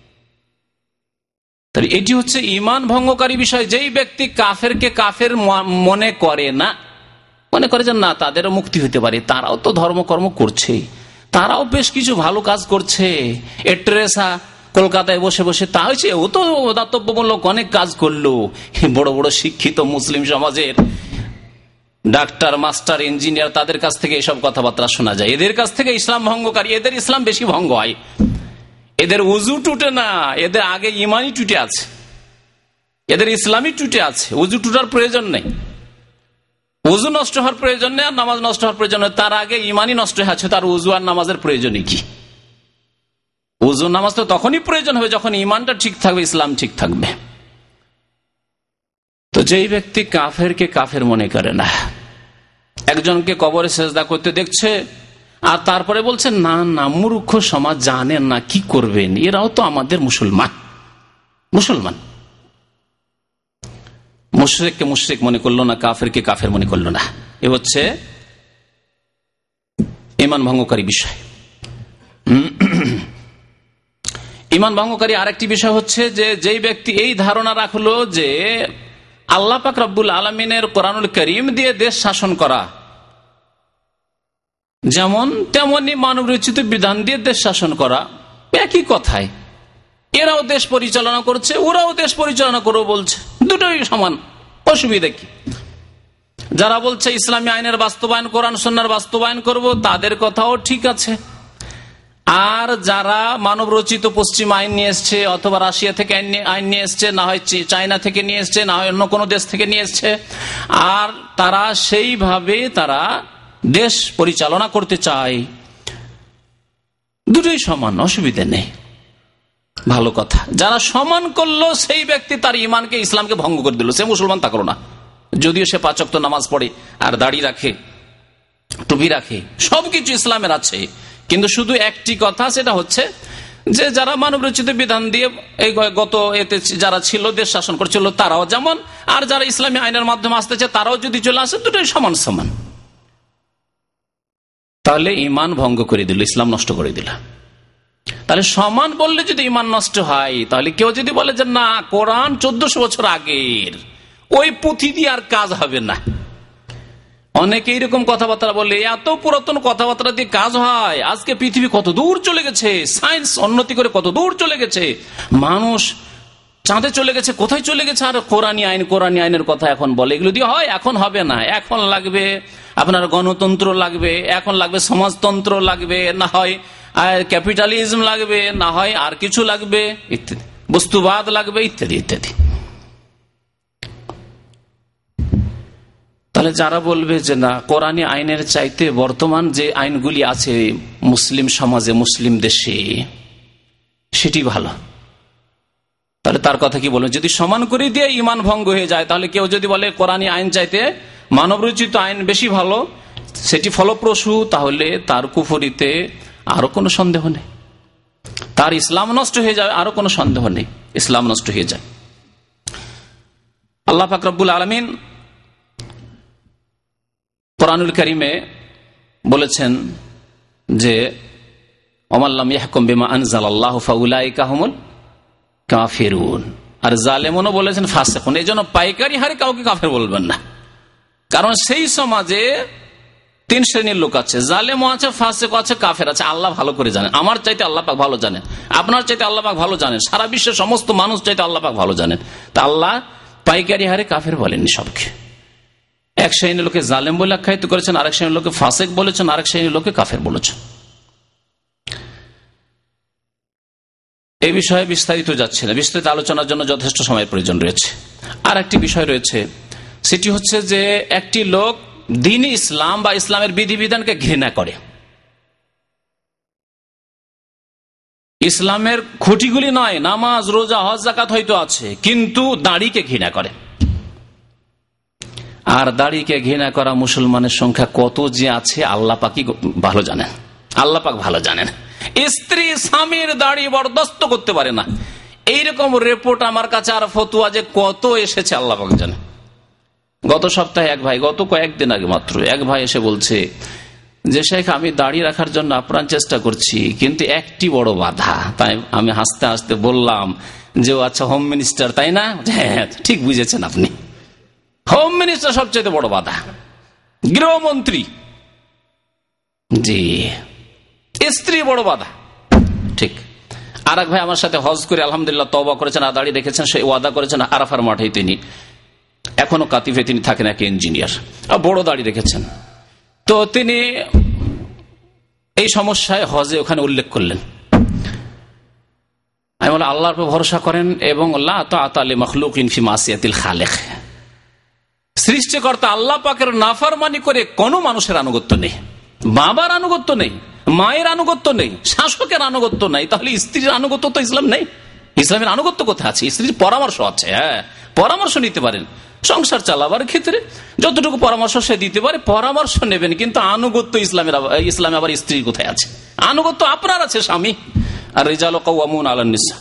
তাহলে এটি হচ্ছে ঈমান ভঙ্গকারী বিষয়। যেই ব্যক্তি কাফেরকে কাফের মনে করে না, মনে করে যে না তাদেরও মুক্তি হতে পারে, তারাও তো ধর্মকর্ম করছে, তারাও বেশ কিছু ভালো কাজ করছে। টেরেসা কলকাতায় বসে বসে তা হয়েছে, ও তো দাতব্যমূলক অনেক কাজ করলো। বড় বড় শিক্ষিত মুসলিম সমাজের ডাক্তার, মাস্টার, ইঞ্জিনিয়ার, তাদের কাছ থেকে এসব কথাবার্তা শোনা যায়। এদের কাছ থেকে ইসলাম ভঙ্গকারী, এদের ইসলাম বেশি ভঙ্গ হয়। এদের উজু টুটে না, এদের আগে ইমানই টুটে আছে, এদের ইসলামই টুটে আছে। উজু টুটার প্রয়োজন নেই, উজু নষ্ট হওয়ার প্রয়োজন নেই, আর নামাজ নষ্ট হওয়ার প্রয়োজন নেই। তার আগে ইমানই নষ্ট হয়ে আছে, তার উজু আর নামাজের প্রয়োজনই কি? উজু নামাজ তো তখনই প্রয়োজন হবে যখন ইমানটা ঠিক থাকবে, ইসলাম ঠিক থাকবে। তো যেই ব্যক্তি কাফেরকে কাফের মনে করে না, একজনকে কবরে সেজদা করতে দেখছে আর তারপরে বলছে না না মূর্খ সমাজ, জানেন না কি করবেন, এরাও তো আমাদের মুসলমান। মুশরিককে মুশরিক মনে করলো না, কাফেরকে কাফের মনে করলো না। এ হচ্ছে ঈমান ভঙ্গকারী বিষয়। ঈমান ভঙ্গকারী আরেকটি বিষয় হচ্ছে যে যেই ব্যক্তি এই ধারণা রাখলো যে আল্লাহ পাক রব্বুল আলামিনের কোরআনুল কারীম দিয়ে দেশ শাসন করা যেমন তেমনি মানব রচিত বিধান দিয়ে দেশ শাসন করা একই কথায়, এরাও দেশ পরিচালনা করছে, ওরাও দেশ পরিচালনা করবো বলছে, দুটোই সমান, অসুবিধা কি? যারা বলছে ইসলামী আইনের বাস্তবায়ন, কোরআন সুন্নাহর বাস্তবায়ন করব, তাদের কথাও ঠিক আছে। আর যারা মানব রচিত পশ্চিম আইন নিয়ে এসছে, অথবা রাশিয়া থেকে আইন নিয়ে এসছে, না হয় চায়না থেকে নিয়ে এসছে, না হয় অন্য কোনো দেশ থেকে নিয়ে এসছে, আর তারা সেইভাবে তারা দেশ পরিচালনা করতে চায়, দুটোই সমান, অসুবিধা নেই, ভালো কথা। যারা সমান করলো সেই ব্যক্তি তার ইমানকে, ইসলামকে ভঙ্গ করে দিল, সে মুসলমান থাকলো না, যদিও সে 5 ওয়াক্ত নামাজ পড়ে আর দাড়ি রাখে, টুপি রাখে, সবকিছু ইসলামের আছে, কিন্তু শুধু একটি কথা, সেটা হচ্ছে যে যারা মানব রচিত বিধান দিয়ে এই গত এতে যারা ছিল, দেশ শাসন করছিল, তারাও যেমন, আর যারা ইসলামী আইনের মাধ্যমে আসতেছে তারাও যদি চলে আসে, দুটোই সমান সমান। তাহলে ইমান ভঙ্গ করে দিল, ইসলাম নষ্ট করে দিল। তাহলে সমান বললে যদি ইমান নষ্ট হয়, তাহলে কেউ যদি বলে যে না কোরআন 1400 বছর আগের, ওই পুঁথি দিয়ে আর কাজ হবে না। অনেকে এইরকম কথাবার্তা বলে, এত পুরাতন কথাবার্তা দিয়ে কাজ হয়? আজকে পৃথিবী কত দূর চলে গেছে, সায়েন্স উন্নতি করে কত দূর চলে গেছে, মানুষ চাঁদে চলে গেছে, কোথায় চলে গেছে, আর কোরআনী আইনের কথা এখন বলে, এগুলো দিয়ে হয়? এখন হবে না, এখন লাগবে আপনার গণতন্ত্র লাগবে, এখন লাগবে সমাজতন্ত্র লাগবে, না হয় ক্যাপিটালিজম লাগবে, না হয় আর কিছু লাগবে, ইত্যাদি, বস্তুবাদ লাগবে, ইত্যাদি ইত্যাদি। তাহলে যারা বলবে যে না কোরআনী আইনের চাইতে বর্তমান যে আইনগুলি আছে মুসলিম সমাজে, মুসলিম দেশে, সেটি ভালো, তাহলে তার কথা কি বলবেন? যদি সমান করে দিয়ে ইমান ভঙ্গ হয়ে যায়, তাহলে কেউ যদি বলে কোরআনী আইন চাইতে মানব রচিত আইন বেশি ভালো, সেটি ফলপ্রসূ, তাহলে তার কুফরিতে আরো কোনো সন্দেহ নেই, তার ইসলাম নষ্ট হয়ে যাবে, আরো কোনো সন্দেহ নেই, ইসলাম নষ্ট হয়ে যায়। আল্লাহ পাক রব্বুল আলামিন কোরআনুল কারীমে বলেছেন যে ওমাল্লাম ইয়াহকুম বিমা আনজালাল্লাহু ফাউলাইকা হুমুল কাফিরুন, আর জালেমুনও বলেছেন ফাসিকুন। এইজন্য পাইকারি হারে কাউকে কাফের বলবেন না, কারণ সেই সমাজে 3 শ্রেণীর লোক আছে, জালেমও আছে, ফাসিক আছে, কাফের আছে। আল্লাহ ভালো করে জানেন, আমার চাইতে আল্লাহ পাক ভালো জানেন, আপনার চাইতে আল্লাহ পাক ভালো জানেন, সারা বিশ্বের সমস্ত মানুষ চাইতে আল্লাহ পাক ভালো জানেন। তা আল্লাহ পাইকারি হারে কাফের বলেননি সবকে। এক শ্রেণীর লোকে জালেম বলে আখ্যায়িত করেছেন, আরেক শ্রেণীর লোকে ফাসিক বলেছেন, আরেক শ্রেণীর লোকে কাফের বলেছেন। এই বিষয়ে বিস্তারিত যাচ্ছে না, বিস্তারিত আলোচনার জন্য যথেষ্ট সময়ের প্রয়োজন রয়েছে। আর একটি বিষয় রয়েছে, সেটি হচ্ছে যে একটি লোক দ্বীন-ই ইসলাম বা ইসলামের বিধিবিধানকে ঘৃণা করে, ইসলামের খুঁটিগুলি নয়, নামাজ, রোজা, হজ, যাকাত হয়তো আছে, কিন্তু দাড়িকে ঘৃণা করে। আর দাড়িকে ঘৃণা করা মুসলমানের সংখ্যা কত যে আছে আল্লাহ পাকই ভালো জানেন, আল্লাহ পাক ভালো জানেন। স্ত্রী স্বামীর দাড়ি বরদাস্ত করতে পারে না, এইরকম রিপোর্ট আমার কাছে আর ফতুয়া যে কত এসেছে আল্লাহ পাক জানেন। গত সপ্তাহে এক ভাই, গত কয়েকদিন আগে মাত্র এক ভাই এসে বলছে যে শেখ আমি দাড়ি রাখার জন্য আপ্রাণ চেষ্টা করছি, কিন্তু একটি বড় বাধা। তাই আমি হাসতে হাসতে বললাম যে আচ্ছা হোম মিনিস্টার তাই না? হ্যাঁ ঠিক বুঝেছেন আপনি, হোম মিনিস্টার সবচেয়ে বড় বাধা। গৃহমন্ত্রী, জি, স্ত্রী বড় বাধা। ঠিক। আর এক ভাই আমার সাথে হজ করে আলহামদুলিল্লাহ তওবা করেছেন, আদাড়ি রেখেছেন, সেই ওয়াদা করেছেন আরাফার মাঠে। তিনি এখনো কাতিফে তিনি থাকেন, এক ইঞ্জিনিয়ার, বড় দাড়ি রেখেছেন। তো তিনি এই সমস্যায় হজে ওখানে উল্লেখ করলেন, আমি বলি আল্লাহর উপর ভরসা করেন এবং লা তাআতা লি মাখলুকিন ফি মাসিয়াতিল খালিক, সৃষ্টিকর্তা আল্লাহ পাকের নাফরমানি করে কোনো মানুষের আনুগত্য নেই, বাবার আনুগত্য নেই, মায়ের আনুগত্য নেই, শাসকের আনুগত্য নেই। তাহলে স্ত্রীর আনুগত্য তো ইসলাম নেই। ইসলামের আনুগত্য কোথায় আছে? স্ত্রীর পরামর্শ আছে, হ্যাঁ, পরামর্শ নিতে পারেন সংসার চালাবার ক্ষেত্রে, যতটুকু পরামর্শ সে দিতে পারে পরামর্শ নেবেন, কিন্তু আনুগত্য ইসলামে আবার স্ত্রীর কোথায় আছে? আনুগত্য আপনার আছে স্বামী। আর রিজালু কাওয়ামুন আলান নিসা,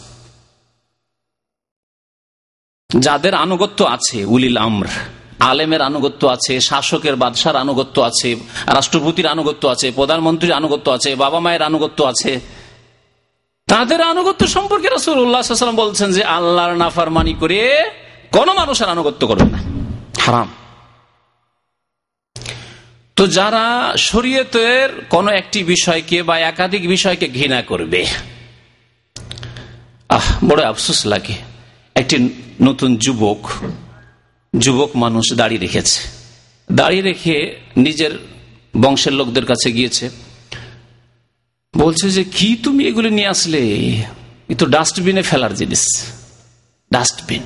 যাদের আনুগত্য আছে, উলিল আমর, আলেমের আনুগত্য আছে, শাসকের বাদশার আনুগত্য আছে, রাষ্ট্রপতির আনুগত্য আছে, প্রধানমন্ত্রীর আনুগত্য আছে, বাবা মায়ের আনুগত্য আছে, তাদের আনুগত্য সম্পর্কে রাসূলুল্লাহ সাল্লাল্লাহু আলাইহি ওয়াসাল্লাম বলছেন যে আল্লাহর নাফরমানি করে কোন মানুষের আনুগত্য করবে না, হারাম। তো যারা শরীয়তের কোন একটি বিষয়কে বা একাধিক বিষয়কে ঘৃণা করবে, বড় আফসোস লাগে। একটি নতুন যুবক মানুষ দাড়ি রেখেছে, দাড়ি রেখে নিজের বংশের লোকদের কাছে গিয়েছে, বলছে যে কি তুমি এগুলো নিয়ে আসলে, এ তো ডাস্টবিনে ফেলার জিনিস, ডাস্টবিন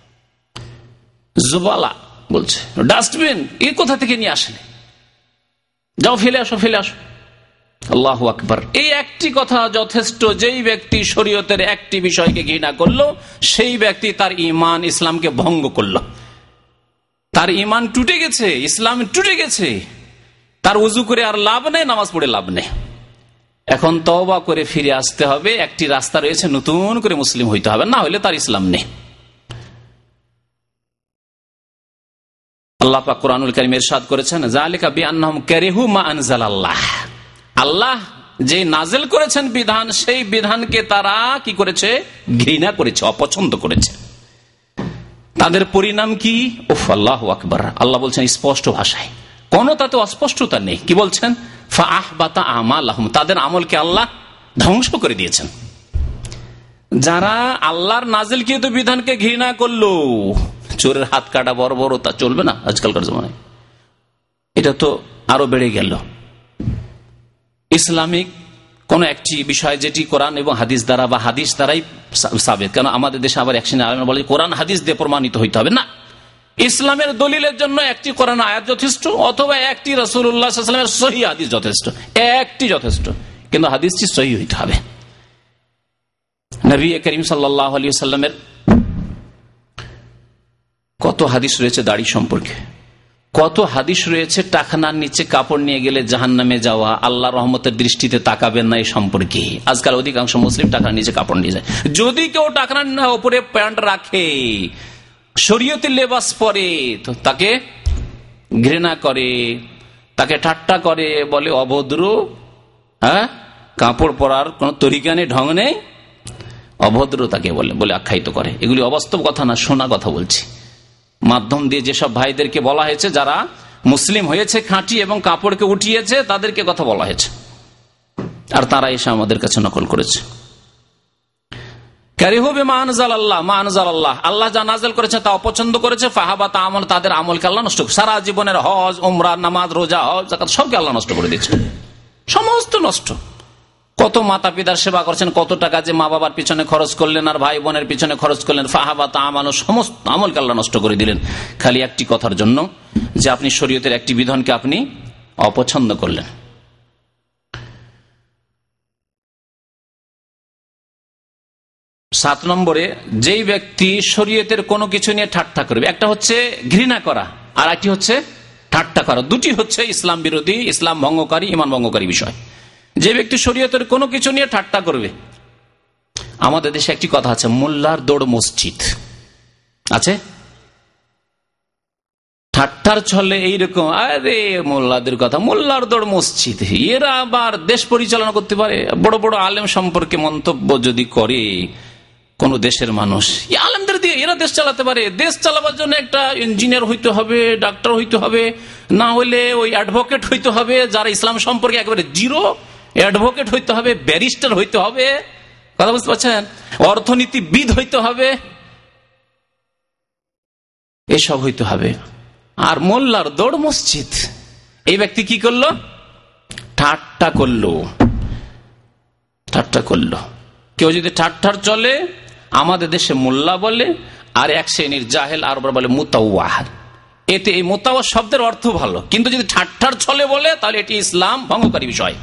জুবালা বলছে, ডাস্টবিন এ কোথা থেকে নিয়ে আসেন, যাও ফেলে আসো, ফেলে আসো। আল্লাহু আকবার। এই একটি কথা যথেষ্ট। যেই ব্যক্তি শরীয়তের একটি বিষয়কে ঘৃণা করলো, সেই ব্যক্তি তার ঈমান ইসলামকে ভঙ্গ করলো, তার ঈমান টুটে গেছে, ইসলাম টুটে গেছে, তার ওযু করে আর লাভ নেই, নামাজ পড়ে লাভ নেই। এখন তওবা করে ফিরে আসতে হবে। একটি রাস্তা রয়েছে, নতুন করে মুসলিম হইতে হবে, না হলে তার ইসলাম নেই। আল্লাহ পাক কুরআনুল কারীমে ইরশাদ করেছেন, যালিকা বিআন্নাহুম কারিহু মা আনজালাল্লাহ, আল্লাহ যে নাজিল করেছেন বিধান, সেই বিধানকে তারা কি করেছে? ঘৃণা করেছে, অপছন্দ করেছে। তাদের পরিণাম কি? উফ, আল্লাহু আকবার। আল্লাহ বলছেন স্পষ্ট ভাষায়, কোন তাতে অস্পষ্টতা নেই। কি বলছেন? ফাআহবাতা আমালাহুম, তাদের আমলকে আল্লাহ ধ্বংস করে দিয়েছেন। যারা আল্লাহর নাজিলকৃত বিধানকে ঘৃণা করলো, চোরের হাত কাটা বর্বরতা চলবে না আজকালকার জমানায়, এটা তো আরো বেড়ে গেল। ইসলামিক কোন একটি বিষয় যেটি কোরআন এবং হাদিস দ্বারা বা হাদিস দ্বারাই সাবেত, কেন আমাদের দেশে আবার এক শ্রেণীর আলেমরা বলে কোরআন হাদিস দিয়ে প্রমাণিত হইতে হবে, না, ইসলামের দলিলের জন্য একটি কোরআন আয়াত যথেষ্ট, অথবা একটি রাসূলুল্লাহ সাল্লাল্লাহু আলাইহি ওয়াসাল্লামের সহিহ হাদিস যথেষ্ট, একটি যথেষ্ট, কিন্তু হাদিসটি সহিহ হইতে হবে। নবী করিম সাল্লাল্লাহু আলাইহি ওয়াসাল্লামের কত হাদিস রয়েছে দাড়ি সম্পর্কে, কত হাদিস রয়েছে টাকনার নিচে কাপড় নিয়ে গেলে জাহান্নামে যাওয়া, আল্লাহ রহমতের দৃষ্টিতে তাকাবেন না এই সম্পর্কে। আজকাল অধিকাংশ মুসলিম টাকনার নিচে কাপড় নিয়ে যায়। যদি কেউ টাকনার উপরে প্যান্ট রাখে, শরীয়তের লেবাস পরে, তো তাকে ঘৃণা করে, তাকে ঠাট্টা করে, বলে অভদ্র, হ্যাঁ, কাপড় পরার কোন তরিকা নেই, ঢং নেই, অভদ্র তাকে বলে আখ্যায়িত করে। এগুলি অবাস্তব কথা না, শোনা কথা বলছি। মাধ্যম দিয়ে যেসব ভাইদেরকে বলা হয়েছে যারা মুসলিম হয়েছে খাঁটি এবং কাপড়কে উঠিয়েছে, তাদেরকে কথা বলা হয়েছে, আর তারা এসে আমাদের কাছে নকল করেছে। আল্লাহ যা নাযিল করেছে তা অপছন্দ করেছে, ফাহাবাতা আমল, তাদের আমলকে আল্লাহ নষ্ট করে, সারা জীবনের হজ, উমরা, নামাজ, রোজা, হজ, যাকাত সবকে আল্লাহ নষ্ট করে দিয়েছে, সমস্ত নষ্ট। কত মাতা পিতার সেবা করছেন, কত টাকা যে মা বাবার পিছনে খরচ করলেন আর ভাই বোনের পিছনে খরচ করলেন, ফাহাবাতা আমাল, সমস্ত আমলকে আল্লাহ নষ্ট করে দিলেন, খালি একটি কথার জন্য যে আপনি শরীয়তের একটি বিধানকে আপনি অপছন্দ করলেন। সাত নম্বরে, যেই ব্যক্তি শরীয়তের কোনো কিছু নিয়ে ঠাট্টা করবে, একটা হচ্ছে ঘৃণা করা আর একটি হচ্ছে ঠাট্টা করা, দুটি হচ্ছে ইসলাম বিরোধী, ইসলাম ভঙ্গকারী, ঈমান ভঙ্গকারী বিষয়। যে ব্যক্তি শরীয়তের কোনো কিছু নিয়ে ঠাট্টা করবে, আমাদের দেশে একটি কথা আছে, মোল্লার দৌড় মসজিদ আছে, ঠাট্টার ছলে এইরকম, আরে মোল্লাদের কথা, মোল্লার দৌড় মসজিদ, এরা আবার দেশ পরিচালনা করতে পারে। বড় বড় আলেম সম্পর্কে মন্তব্য যদি করে কোন দেশের মানুষ, আলেমদের দিয়ে এরা দেশ চালাতে পারে। দেশ চালাবার জন্য একটা ইঞ্জিনিয়ার হইতে হবে, ডাক্তার হইতে হবে, না হলে ওই অ্যাডভোকেট হইতে হবে, যারা ইসলাম সম্পর্কে একেবারে জিরো, অ্যাডভোকেট হইতে হবে, ব্যারিস্টার হইতে হবে, কথা বুঝতে পারছেন, অর্থনীতিবিদ হইতে হবে, এসব হইতে হবে। আর মোল্লার দৌড় মসজিদ। এই ব্যক্তি কি করলো? ঠাট্টা করলো। কেউ যদি ঠাট্টার চলে, আমাদের দেশে মোল্লা বলে, আর এক শ্রেণীর জাহেল আর বলে মুতাওয়াহ। এতে এই মুতাওয়াহ শব্দের অর্থ ভালো, কিন্তু যদি ঠাট্টার ছলে বলে তাহলে এটি ইসলাম ভঙ্গকারী বিষয়।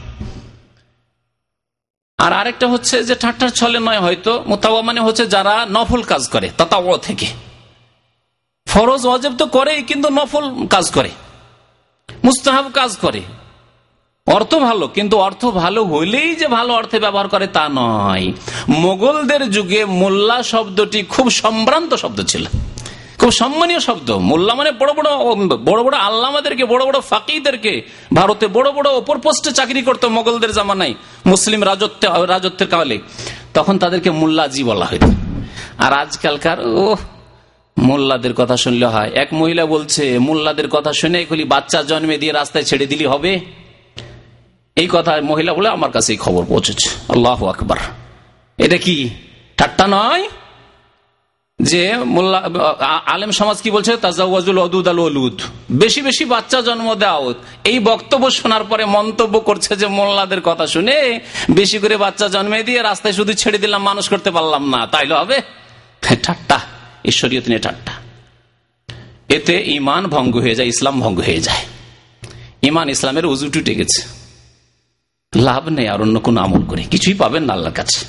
আর আরেকটা হচ্ছে যে ঠাট্টার ছলে নয়, হয়তো মুতাওয়াহ মানে হচ্ছে যারা নফল কাজ করে, তাতাওয়া থেকে। ফরজ ওয়াজিব তো করেই, কিন্তু নফল কাজ করে, মুস্তাহাব কাজ করে। অর্থ ভালো, কিন্তু অর্থ ভালো হইলেই যে ভালো অর্থে ব্যবহার করে তা নয়। মোগলদের যুগে মোল্লা শব্দটি খুব সম্ভ্রান্ত শব্দ ছিল, খুব সম্মানীয় শব্দ। মোল্লা মানে বড় বড় আল্লামাদেরকে, বড় বড় ফাকিদেরকে, ভারতে বড় বড় ওপর পোস্টে চাকরি করতো মোগলদের জামানায়, মুসলিম রাজত্বের কালে, তখন তাদেরকে মোল্লাজি বলা হইত। আর আজকালকার মোল্লাদের কথা শুনলে হয়। এক মহিলা বলছে, মোল্লাদের কথা শুনে এগুলি বাচ্চা জন্মে দিয়ে রাস্তায় ছেড়ে দিলি হবে। এই কথা মহিলা বলে আমার কাছে এই খবর পৌঁছেছে। আল্লাহু আকবার। এটা কি ঠাট্টা নয়? যে মোল্লা আলেম সমাজ কি বলছে? তাজাওয়াজুল ওদুদ আল ওলুদ, বেশি বেশি বাচ্চা জন্ম দাও। এই বক্তব্য শোনার পরে মন্তব্য করছে যে মোল্লাদের কথা শুনে বেশি করে বাচ্চা জন্মে দিয়ে রাস্তায় শুধু ছেড়ে দিলাম, মানুষ করতে পারলাম না, তাইলে হবে? ঠাট্টা, ঈশ্বরীয়ত নিয়ে ঠাট্টা। এতে ইমান ভঙ্গ হয়ে যায়, ইসলাম ভঙ্গ হয়ে যায়। ইমান ইসলামের উজু টুটে গেছে, লাভ নেই আর অন্য কোন আমল করে, কিছুই পাবেন না আল্লাহর কাছে।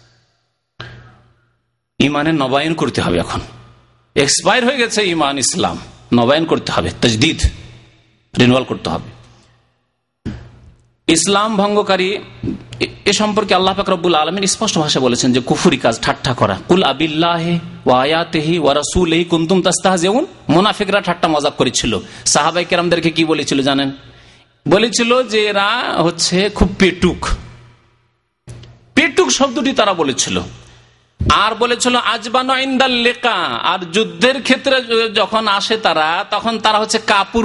ইমানের নবায়ন করতে হবে, এখন এক্সপায়ার হয়ে গেছে ইমান, ইসলাম নবায়ন করতে হবে, তাজদিদ, রিনিউয়াল করতে হবে। ইসলাম ভঙ্গকারী এ সম্পর্কে আল্লাহ পাক রব্বুল আলামিন স্পষ্ট ভাষা বলেছেন যে কুফরি কাজ, ঠাট্টা করা। কুল আবিল্লাহি ওয়া আয়াতিহি ওয়া রাসূলিহি কুনতুম তাস্তাহজিউন। মুনাফিকরা ঠাট্টা মজাক করেছিল। সাহাবায়ে কেরামদেরকে কি বলেছিল জানেন? বলেছিল যে এরা হচ্ছে খুব পেটুক শব্দটি তারা বলেছিল। আর বলেছিল আজবানু ইনদাল লিকা, আর যুদ্ধের ক্ষেত্রে যখন আসে তারা, তখন তারা হচ্ছে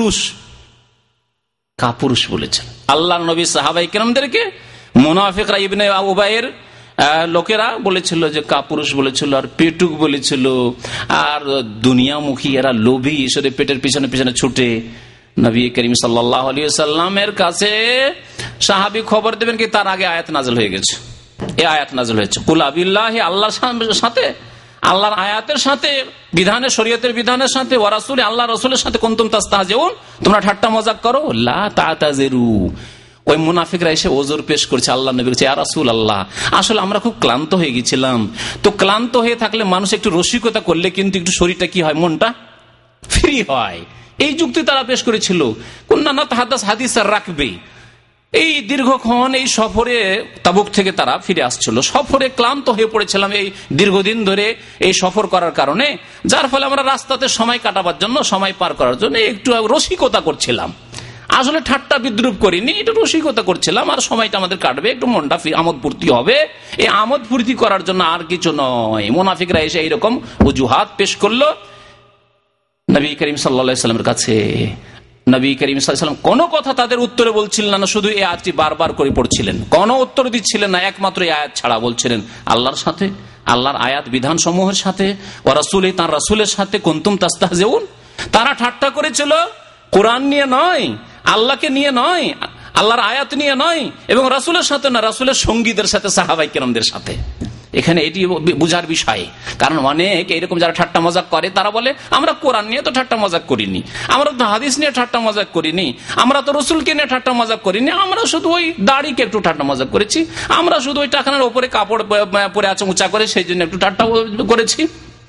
কাপুরুষ বলেছেন আল্লাহর নবী সাহাবায়ে কেরামদেরকে। মুনাফিকরা ইবনে উবাইয়ের লোকেরা বলেছিল যে কাপুরুষ বলেছিল, আর পেটুক বলেছিল, আর দুনিয়ামুখী, এরা লোভী, ঈশ্বরের পেটের পিছনে পিছনে ছুটে। নবী করিম সাল্লাল্লাহু আলাইহি ওয়াসাল্লামের কাছে সাহাবী খবর দেবেন কি তার আগে আয়াত নাযিল হয়ে গেছে। এই আয়াত নাযিল হয়েছে, কুল আবিল্লাহি, আল্লাহর সাথে, আল্লাহর আয়াতের সাথে, বিধানের, শরীয়তের বিধানের সাথে, ওয়া রাসূলি, আল্লাহ রাসূলের সাথে কুনতুম তাস্তাহজিউন, তোমরা ঠাট্টা মজাক করো। লা তাতাজিরু। ওই মুনাফিকরা এসে ওজর পেশ করছে আল্লাহ নবী বলছে, ইয়া রাসূলুল্লাহ, আসলে আমরা খুব ক্লান্ত হয়ে গেছিলাম। তো ক্লান্ত হয়ে থাকলে মানুষ একটু রসিকতা করলে কিন্তু একটু শরীরটা কি হয়, মনটা ফ্রি হয়। এই যুক্তি তারা পেশ করেছিল। কুন্না নাতাহাদাস হাদিসার রাখবে। এই দীর্ঘক্ষণ এই সফরে, তাবুক থেকে তারা ফিরে আসছিল, সফরে ক্লান্ত হয়ে পড়েছিলাম এই দীর্ঘদিন ধরে এই সফর করার কারণে, যার ফলে আমরা রাস্তাতে সময় কাটাবার জন্য, সময় পার করার জন্য একটু রসিকতা করছিলাম। আসলে ঠাট্টা বিদ্রুপ করিনি, এটা রসিকতা করছিলাম, আর সময়টা আমাদের কাটবে, একটু মনটা আমোদ ফুর্তি হবে, এই আমোদ ফুর্তি করার জন্য, আর কিছু নয়। মুনাফিকরা এসে এইরকম অজুহাত পেশ করলো নবী করিম সাল্লাল্লাহু আলাইহি ওয়াসাল্লামের কাছে। নবী করিম সাল্লাল্লাহু আলাইহি ওয়াসাল্লাম কোনো কথা তাদের উত্তরে বলছিলেন না, শুধু এই আয়াতটি বারবার করে পড়ছিলেন, কোনো উত্তর দিচ্ছিলেন না, একমাত্র এই আয়াত ছাড়া বলছিলেন আল্লাহর সাথে, আল্লাহর আয়াত বিধান সমূহের সাথে, ওয়া রাসূলি, তার রাসূলের সাথে কুনতুম তাস্তাহজিউন। তারা ঠাট্টা করেছিল কোরআন নিয়ে নয়, আল্লাহকে নিয়ে নয়, আল্লাহর আয়াত নিয়ে নয়, এবং রাসূলের সাথে না, রাসূলের সঙ্গীদের সাথে, সাহাবায়ে কেরামদের সাথে। এখানে এটি বুঝার বিষয়, কারণ অনেক এরকম যারা ঠাট্টা মজাক করে তারা বলে আমরা কোরআন নিয়ে তো ঠাট্টা মজাক করিনি, আমরা তো হাদিস নিয়ে ঠাট্টা মজাক করিনি, আমরা তো রসুলকে নিয়ে ঠাট্টা মজাক করিনি, আমরা শুধু ওই দাড়িকে একটু ঠাট্টা মজাক করেছি, আমরা শুধু ওই টাকার উপরে কাপড় পরে আছে উঁচা করে সেই জন্য একটু ঠাট্টা করেছি,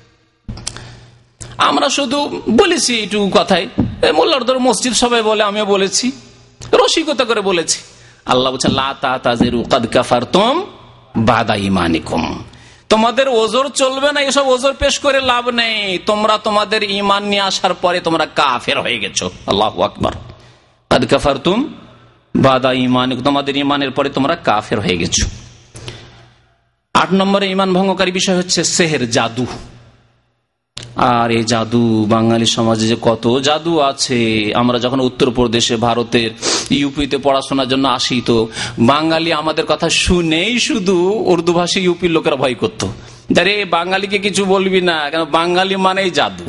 আমরা শুধু বলেছি একটু কথায়, মোল্লার ধর মসজিদ সবাই বলে আমিও বলেছি, রসিকতা করে বলেছি। আল্লাহ বলছেন লা তাতাজিরু কাদ কাফারতুম বাদা ঈমানিকুম। তোমাদের ওজর চলবে না, এসব ওজর পেশ করে লাভ নেই, তোমরা তোমাদের ঈমান নিয়ে আসার পরে তোমরা কাফের হয়ে গেছো। আল্লাহু আকবার। কাদ কাফারতুম বাদা ঈমানিকুম, তোমাদের ঈমানের পরে তোমরা কাফের হয়ে গেছো। 8 নম্বরে ঈমান ভঙ্গকারী বিষয় হচ্ছে সেহের, জাদু। আর এই জাদু, বাঙালি সমাজে যে কত জাদু আছে। আমরা যখন উত্তরপ্রদেশে, ভারতের ইউপিতে পড়াশোনার জন্য আসি, তো বাঙালি আমাদের কথা শুনেই শুধু উর্দু ভাষী ইউপির লোকেরা ভয় করতো, আরে বাঙালিকে কিছু বলবি না, কেন বাঙালি মানেই জাদু।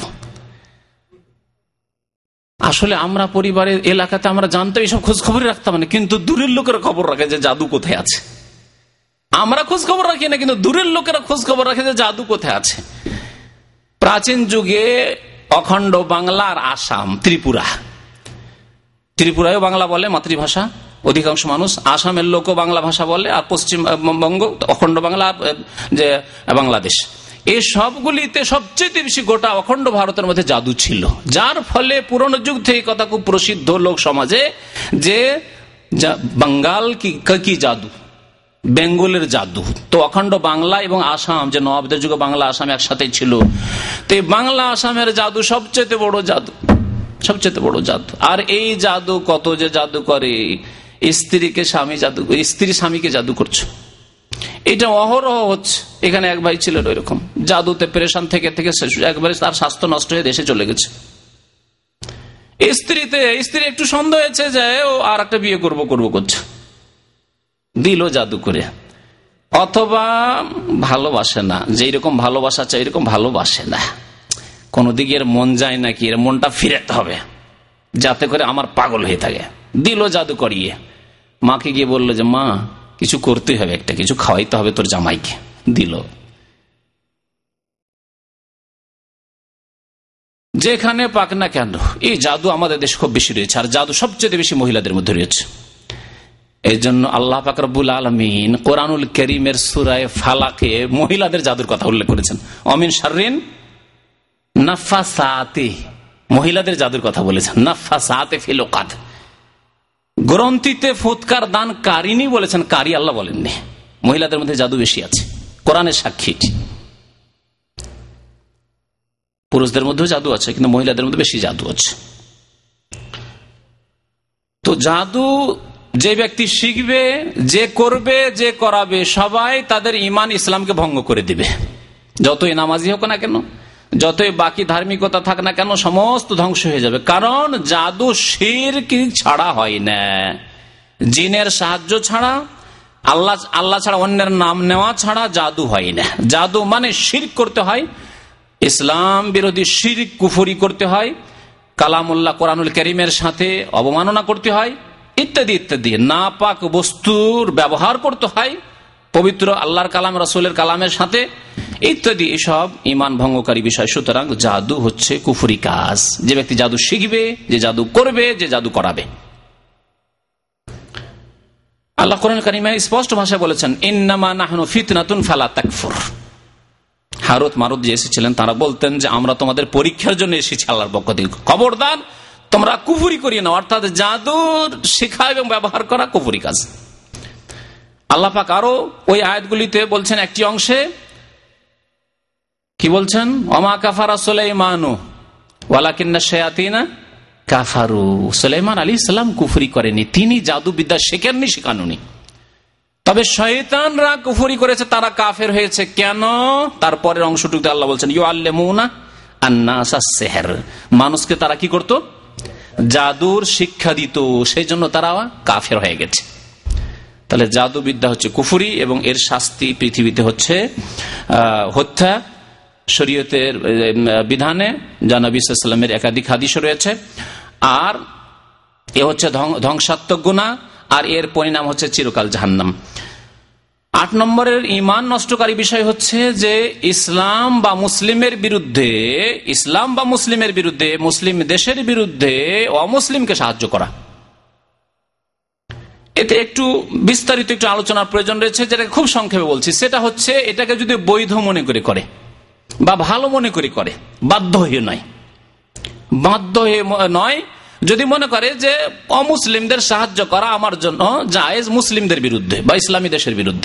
আসলে আমরা পরিবারের এলাকাতে আমরা জানতাম, এইসব খোঁজ খবরই রাখতাম না, কিন্তু দূরের লোকেরা খবর রাখে যে জাদু কোথায় আছে। আমরা খোঁজ খবর রাখি না, কিন্তু দূরের লোকেরা খোঁজ খবর রাখে যে জাদু কোথায় আছে। প্রাচীন যুগে অখণ্ড বাংলা আর আসাম, ত্রিপুরায় বাংলা বলে মাতৃভাষা অধিকাংশ মানুষ, আসামের লোকও বাংলা ভাষা বলে, আর পশ্চিমবঙ্গ অখণ্ড বাংলা, যে বাংলাদেশ, এই সবগুলিতে সবচেয়ে বেশি গোটা অখণ্ড ভারতের মধ্যে জাদু ছিল। যার ফলে পুরনো যুগ থেকে কথা খুব প্রসিদ্ধ লোক সমাজে যে বাঙ্গাল কি জাদু, বেঙ্গলের জাদু। তো অখণ্ড বাংলা এবং আসাম, যে নবাবদের যুগে বাংলা আসাম একসাথে ছিল, তো এই বাংলা আসামের জাদু সবচেয়ে বড় জাদু, সবচেয়ে বড় জাদু। আর এই জাদু কত যে জাদু করে, স্ত্রীকে স্বামী জাদু, স্ত্রী স্বামীকে জাদু করছে, এটা অহরহ হচ্ছে। এখানে এক ভাই ছিলেন ওইরকম, জাদুতে পেরেশান থেকে একবারে তার স্বাস্থ্য নষ্ট হয়ে দেশে চলে গেছে। স্ত্রী একটু সন্দেহ হয়েছে যে ও আর একটা বিয়ে করবো করছে, দিল জাদু করে। অথবা ভালোবাসে না, যে এরকম ভালোবাসা চাই এরকম ভালোবাসে না, কোন দিকে এর মন যায় নাকি, এর মনটা ফিরাতে হবে যাতে করে আমার পাগল হয়ে থাকে, দিল জাদু করিয়ে। মাকে গিয়ে বললো যে মা কিছু করতে হবে, একটা কিছু খাওয়াইতে হবে তোর জামাইকে, দিল। যেখানে পাক না কেন এই জাদু আমাদের দেশে খুব বেশি রয়েছে, আর জাদু সবচেয়ে বেশি মহিলাদের মধ্যে রয়েছে। এই জন্য আল্লাহ পাক রব্বুল আলামিন কোরআনুল কারীমের সূরা ফালাকে মহিলাদের জাদুর কথা উল্লেখ করেছেন। অমিন শাররিন নাফাসাতি, মহিলাদের জাদুর কথা বলেছেন। নাফাসাতি ফিল উকাদ, গ্রন্থিতে ফুৎকার দান কারিনী বলেছেন, কারি আল্লাহ বলেননি। মহিলাদের মধ্যে জাদু বেশি আছে, কোরআনের সাক্ষী। পুরুষদের মধ্যেও জাদু আছে, কিন্তু মহিলাদের মধ্যে বেশি জাদু আছে। তো জাদু যে ব্যক্তি শিখবে, যে করবে, যে করাবে, সবাই তাদের ঈমান ইসলামকে ভঙ্গ করে দিবে। যতই নামাজি হোক না কেন, যতই বাকি ধার্মিকতা থাক না কেন, সমস্ত ধ্বংস হয়ে যাবে। কারণ জাদু শিরক ছাড়া হয় না, জিনের সাহায্য ছাড়া, আল্লাহ ছাড়া অন্যের নাম নেওয়া ছাড়া জাদু হয় না। জাদু মানে শিরক করতে হয়, ইসলাম বিরোধী শিরক কুফরি করতে হয়, কালামুল্লাহ কোরআনুল কারীমের সাথে অবমাননা করতে হয়, ইত্যাদি ইত্যাদি। নাপাক বস্তুর ব্যবহার করতে হয় পবিত্র আল্লাহর কালাম, রাসূলের কালামের সাথে, ইত্যাদি। এসব ঈমান ভঙ্গকারী বিষয়। সুতরাং জাদু হচ্ছে কুফরি কাজ। যে ব্যক্তি জাদু শিখবে, যে জাদু করবে, যে জাদু করাবে, আল্লাহ কোরআন কারীমে স্পষ্ট ভাষায় বলেছেন ইন্নামা নাহনু ফিতনাতুন ফালা তাকফুর। হারুত মারুত যে এসেছিলেন তারা বলতেন যে আমরা তোমাদের পরীক্ষার জন্য এসেছি আল্লাহর পক্ষ থেকে, খবরদার তোমরা কুফরি করিয়ে নাও। অর্থাৎ জাদুর শেখা এবং ব্যবহার করা কুফরি কাজ। আল্লাহ পাক আরো ওই আয়াতগুলিতে বলছেন, একটি অংশে কি বলছেন, ওমা কাফারা সুলাইমানু ওয়ালাকিন্না শায়াতিনা কাফারু। সুলাইমান আলাইহিস সালাম কুফরি করেনি, তিনি জাদু বিদ্যা শেখেননি, শেখাননি। তবে শয়তানরা কুফরি করেছে, তারা কাফের হয়েছে। কেন? তারপরের অংশটুকুতে আল্লাহ বলছেন ইউআল্লিমুনা আন-নাসা সিহর, মানুষকে তারা কি করত? জাদুর শিক্ষা দিত, সেই জন্য তারা কাফের হয়ে গেছে। তাহলে জাদু বিদ্যা হচ্ছে কুফরি এবং এর শাস্তি পৃথিবীতে হচ্ছে হত্যা। শরীয়তের বিধানে যা নবী সাল্লাল্লাহু আলাইহি ওয়াসাল্লামের একাধিক হাদিস রয়েছে। আর এ হচ্ছে ধ্বংসাত্মক গুনাহ, আর এর পরিণাম হচ্ছে চিরকাল জাহান্নাম। 8 নম্বরের ঈমান নষ্টকারী বিষয় হচ্ছে যে ইসলাম বা মুসলিমের বিরুদ্ধে, মুসলিম দেশের বিরুদ্ধে অমুসলিমকে সাহায্য করা। এতে একটু বিস্তারিত একটু আলোচনার প্রয়োজন রয়েছে, যেটা খুব সংক্ষেপে বলছি। সেটা হচ্ছে এটাকে যদি বৈধ মনে করে বা ভালো মনে করে, বাধ্য হয়ে নয়, যদি মনে করে যে অমুসলিমদের সাহায্য করা আমার জন্য জায়েজ মুসলিমদের বিরুদ্ধে বা ইসলামী দেশের বিরুদ্ধে।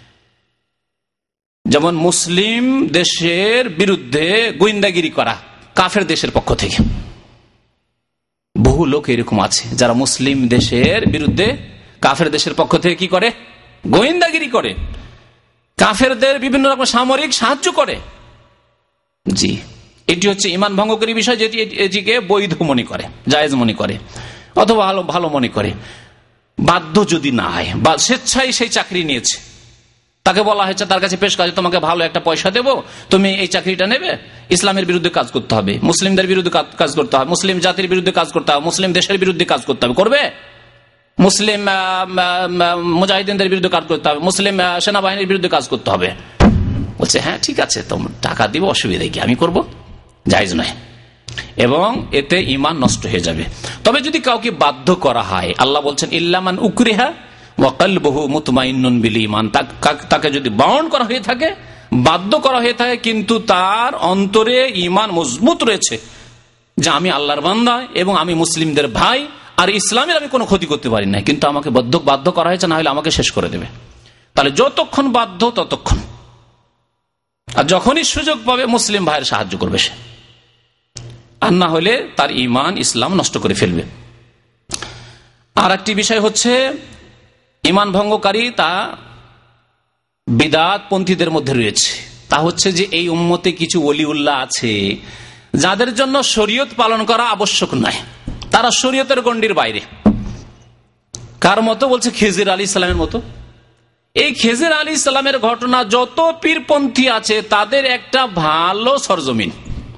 যেমন মুসলিম দেশের বিরুদ্ধে গোয়েন্দাগিরি করা কাফের দেশের পক্ষ থেকে। বহু লোক এরকম আছে যারা মুসলিম দেশের বিরুদ্ধে কাফের দেশের পক্ষ থেকে কি করে? গোয়েন্দাগিরি করে, কাফেরদের বিভিন্ন রকম সামরিক সাহায্য করে। জি, এটি হচ্ছে ইমান ভঙ্গকারী বিষয়, যেটি এটিকে বৈধ মনে করে, জায়েজ মনে করে, অথবা ভালো মনে করে। বাধ্য যদি না হয় বা স্বেচ্ছায় সেই চাকরি নিয়েছে, তাকে বলা হয়েছে, তার কাছে পেশ কাজে তোমাকে ভালো একটা পয়সা দেবো, তুমি এই চাকরিটা নেবে, ইসলামের বিরুদ্ধে কাজ করতে হবে, মুসলিমদের বিরুদ্ধে কাজ করতে হবে, মুসলিম জাতির বিরুদ্ধে কাজ করতে হবে, মুসলিম দেশের বিরুদ্ধে কাজ করতে হবে, করবে? মুসলিম মুজাহিদিনদের বিরুদ্ধে কাজ করতে হবে, মুসলিম সেনাবাহিনীর বিরুদ্ধে কাজ করতে হবে। বলছে হ্যাঁ ঠিক আছে, তোমার টাকা দিব, অসুবিধা কি, আমি করব, জায়েজ নয়, এবং এতে ঈমান নষ্ট হয়ে যাবে। তবে যদি কাউকে বাধ্য করা হয়, আল্লাহ বলছেন ইল্লামান উকরিহা ওয়া কলবুহু মুতমাইন্নুন বিল ঈমান, তাকে যদি বারণ করা হয়ে থাকে, বাধ্য করা হয়ে থাকে, কিন্তু তার অন্তরে ঈমান মজবুত রয়েছে যে আমি আল্লাহর বান্দা এবং আমি মুসলিমদের ভাই, আর ইসলামের আমি কোনো ক্ষতি করতে পারি না, কিন্তু আমাকে বাধ্য করা হয়েছে, না হলে আমাকে শেষ করে দেবে। তাহলে যতক্ষণ বাধ্য ততক্ষণ, আর যখনই সুযোগ পাবে মুসলিম ভাইয়ের সাহায্য করবে সে, আর না হলে তার ঈমান ইসলাম নষ্ট করে ফেলবে। আর একটি বিষয় হচ্ছে ঈমান ভঙ্গকারী তা বিদআত পন্থীদের মধ্যে রয়েছে, তা হচ্ছে যে এই উম্মতে কিছু ওলিউল্লাহ আছে যাদের জন্য শরীয়ত পালন করা আবশ্যক নয়, তারা শরীয়তের গণ্ডির বাইরে। কার মতো? বলছে খিজির আলী ইসলামের মতো। এই খিজির আলী ইসলামের ঘটনা যত পীরপন্থী আছে তাদের একটা ভালো সরজমিন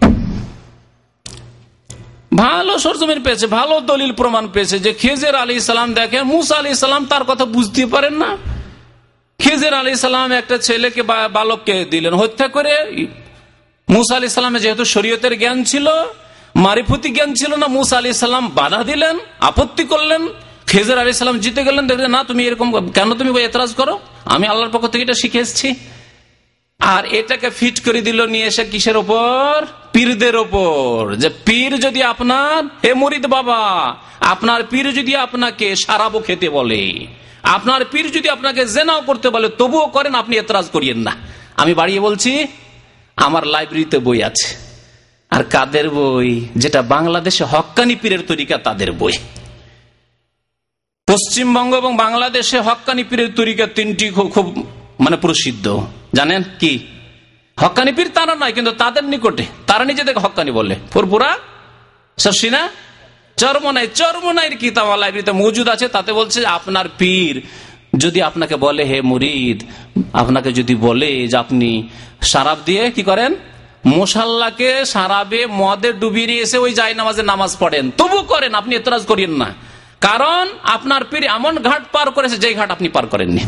পেয়েছে, ভালো দলিল প্রমাণ পেয়েছে যে খিজির আলী ইসলাম দেখেন, মুসা আলী ইসলাম তার কথা বুঝতে পারেন না, খিজির আলী ইসলাম একটা ছেলেকে বালককে দিলেন হত্যা করে। মুসা আলী ইসলামের যেহেতু শরীয়তের জ্ঞান ছিল, মারিফতি জ্ঞান ছিল না, মুসা আলী ইসলাম বাধা দিলেন, আপত্তি করলেন, খিজির আলী ইসলাম জিতে গেলেন, দেখলেন না তুমি এরকম কেন, তুমি এতরাজ করো, আমি আল্লাহর পক্ষ থেকে এটা শিখে এসেছি। আর এটাকে ফিট করে দিল নিয়ে এসে কিসের ওপর? পীরদের ওপর। যে পীর যদি আপনার, হে মুরিদ বাবা, আপনার পীর যদি আপনাকে শারাবও খেতে বলে, আপনার পীর যদি আপনাকে জেনাও করতে বলে, তবুও করেন, আপনি এতরাজ করিয়েন না। আমি বাড়িয়ে বলছি, আমার লাইব্রেরিতে বই আছে, আর কাদের বই? যেটা বাংলাদেশে হক্কানি পীরের তরিকা, তাদের বই। পশ্চিমবঙ্গ এবং বাংলাদেশে হক্কানি পীরের তরিকা তিনটি খুব প্রসিদ্ধ। জানেন কি? হক্কানি পীর তারা নয়, কিন্তু তাদের নিকটে তারা নিজেদেরকে হক্কানি বলে। ফুরপুরা, শর্ষিনা, চরমনাইয়ের কিতাব আমার লাইব্রেরিতে মজুদ আছে। তাতে বলছে আপনার পীর যদি আপনাকে বলে, হে মুরিদ, আপনাকে যদি বলে যে আপনি শারাব দিয়ে কি করেন, মুসাল্লাকে শারাবে মদে ডুবিয়ে নিয়ে এসে ওই জায় নামাজে নামাজ পড়েন, তবু করেন, আপনি এতরাজ করিয়েন না, কারণ আপনার পীর এমন ঘাট পার করেছে যে ঘাট আপনি পার করেননি।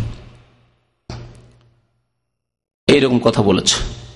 এইরকম কথা বলেছে।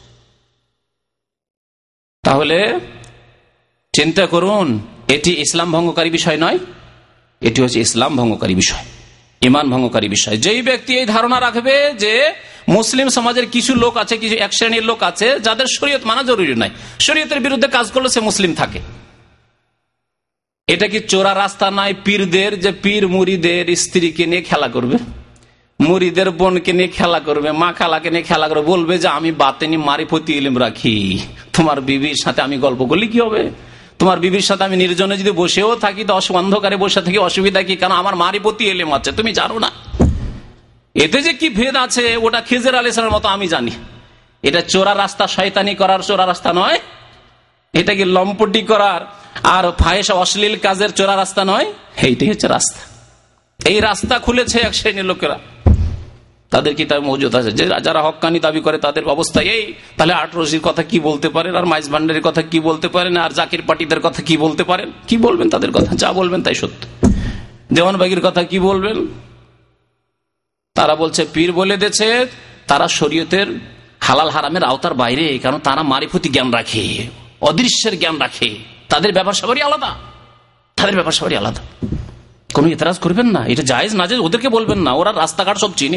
তাহলে চিন্তা করুন, এটি ইসলাম ভঙ্গকারী বিষয় নয়, এটি হচ্ছে ইসলাম ভঙ্গকারী বিষয়, ঈমান ভঙ্গকারী বিষয়। যেই ব্যক্তি এই ধারণা রাখবে যে মুসলিম সমাজের কিছু লোক আছে, কিছু এক শ্রেণীর লোক আছে যাদের শরীয়ত মানা জরুরি নয়, শরীয়তের বিরুদ্ধে কাজ করলে সে মুসলিম থাকে, এটা কি চোরা রাস্তা নয় পীরদের? যে পীর মুরিদের স্ত্রীকে নিয়ে খেলা করবে, মুরিদের বোনকে নিয়ে খেলা করবে, মা খালাকে নিয়ে খেলা করবে, বলবে যে আমি বাতেনি মারিফতি ইলম রাখি, তোমার বিবির সাথে আমি গল্প করলে কি হবে? তোমার বিবির সাথে আমি নির্জনে যদি বসেও থাকি, তো অন্ধকারে বসে থাকি, অসুবিধা কি? কারণ আমার মারিফতি ইলম আছে, তুমি জানো না। এতে যে কি ভেদ আছে ওটা খিজির আলী ইসলামের মতো আমি জানি। এটা চোরা রাস্তা, শয়তানি করার চোরা রাস্তা নয়, এটা কি লম্পটি করার আর ফাহেসা অশ্লীল কাজের চোরা রাস্তা নয়, এইটাই হচ্ছে রাস্তা। এই রাস্তা খুলেছে এক শ্রেণীর লোকেরা, তাদের কিতাব মজুদ আছে। যারা হক্কানি দাবি করে তাদের অবস্থা এই। তাহলে আটরশির কথা কি বলতে পারেন, আর মাইজ ভান্ডারের কথা কি বলতে পারেন, আর জাকির পাটিদের কথা কি বলতে পারেন? কি বলবেন তাদের কথা? যা বলবেন তাই সত্য। দেওয়ানবাগির কথা কি বলবেন? তারা বলছে পীর বলে দিয়েছে, তারা শরীয়তের হালাল হারামের আওতার বাইরে, কারণ তারা মারিফতি জ্ঞান রাখে, অদৃশ্যের জ্ঞান রাখে, তাদের ব্যাপার সবারই আলাদা, তাদের ব্যাপার সবারই আলাদা। কোন ইতরাজ করবেন না, এটা জায়েজ না জায়েজ ওদেরকে বলবেন না, ওরা রাস্তাঘাট সব চিনে।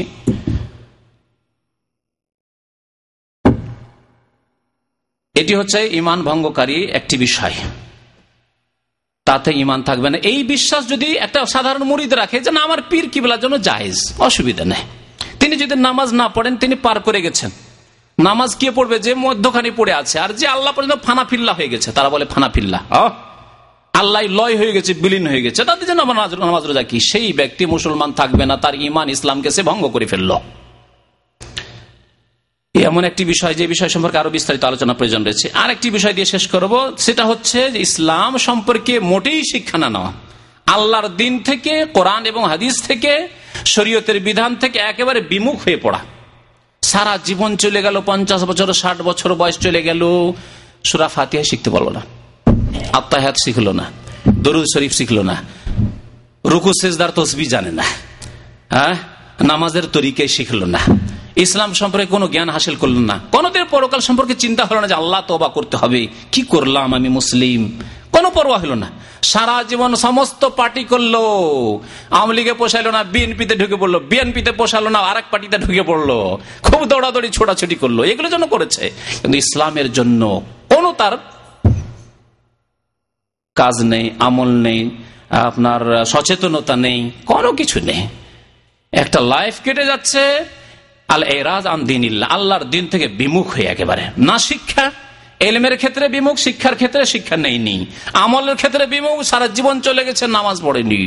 এটি হচ্ছে ঈমান ভঙ্গকারী একটি বিষয়, তাতে ঈমান থাকবে না। এই বিশ্বাস যদি একটা সাধারণ মুরিদ রাখে যে না আমার পীর কিবলার জন্য জায়েজ, অসুবিধা নেই, তিনি যদি নামাজ না পড়েন তিনি পার করে গেছেন। নামাজ কে পড়বে? যে মধ্যখানে পড়ে আছে, আর যে আল্লাহ পর্যন্ত ফানাফিল্লা হয়ে গেছে, তারা বলে ফানাফিল্লা, আল্লাহ লয় হয়ে গেছে, বিলীন হয়ে গেছে, তাদের জন্য নামাজ রোজা কি? সেই ব্যক্তি মুসলমান থাকবে না, তার ঈমান ইসলামকে সে ভঙ্গ করে ফেলল। এমন একটি বিষয়, যে বিষয় সম্পর্কে আরো বিস্তারিত আলোচনা প্রয়োজন রয়েছে। আর একটি বিষয় দিয়ে শেষ করব, সেটা হচ্ছে যে ইসলাম সম্পর্কে মোটেই শিক্ষা না নেওয়া, আল্লাহর দিন থেকে, কোরআন এবং হাদিস থেকে, শরীয়তের বিধান থেকে একেবারে বিমুখ হয়ে পড়া। সারা জীবন চলে গেল, 50 বছর 60 বছর বয়স চলে গেল, সূরা ফাতিহা শিখতে পারলো না, আত্তাহিয়াত শিখলো না, দরুদ শরীফ শিখলো না, রুকু সিজদার তাসবিহ জানে না, নামাজের তরিকায় শিখলো না, ইসলাম সম্পর্কে কোনো জ্ঞান হাসিল করলেন না, কোনদিন পরকাল সম্পর্কে চিন্তা হলো না যে আল্লাহ তওবা করতে হবে, কি করলাম আমি মুসলিম, কোনো পরোয়া হলো না। সারা জীবন সমস্ত পার্টি করলো, আওয়ামী লীগে পোষাইলো না, বিএনপিতে ঢুকে পড়লো, বিএনপিতে পোষালো না, আরেক পার্টিতে ঢুকে পড়লো, খুব দৌড়াদৌড়ি ছোটাছুটি করলো, এগুলোর জন্য করেছে, কিন্তু ইসলামের জন্য কোনো তার কাজ নেই, আমল নেই, আপনার সচেতনতা নেই, কোনো কিছু নেই। একটা লাইফ কেটে যাচ্ছে আল এরাজ আন দীনিল্লাহ, আল্লাহর দিন থেকে বিমুখ হয়ে, একেবারে না শিক্ষা, এলমের ক্ষেত্রে বিমুখ, শিক্ষার ক্ষেত্রে শিক্ষা নেইনি, আমলের ক্ষেত্রে বিমুখ, সারা জীবন চলে গেছে নামাজ পড়েনি,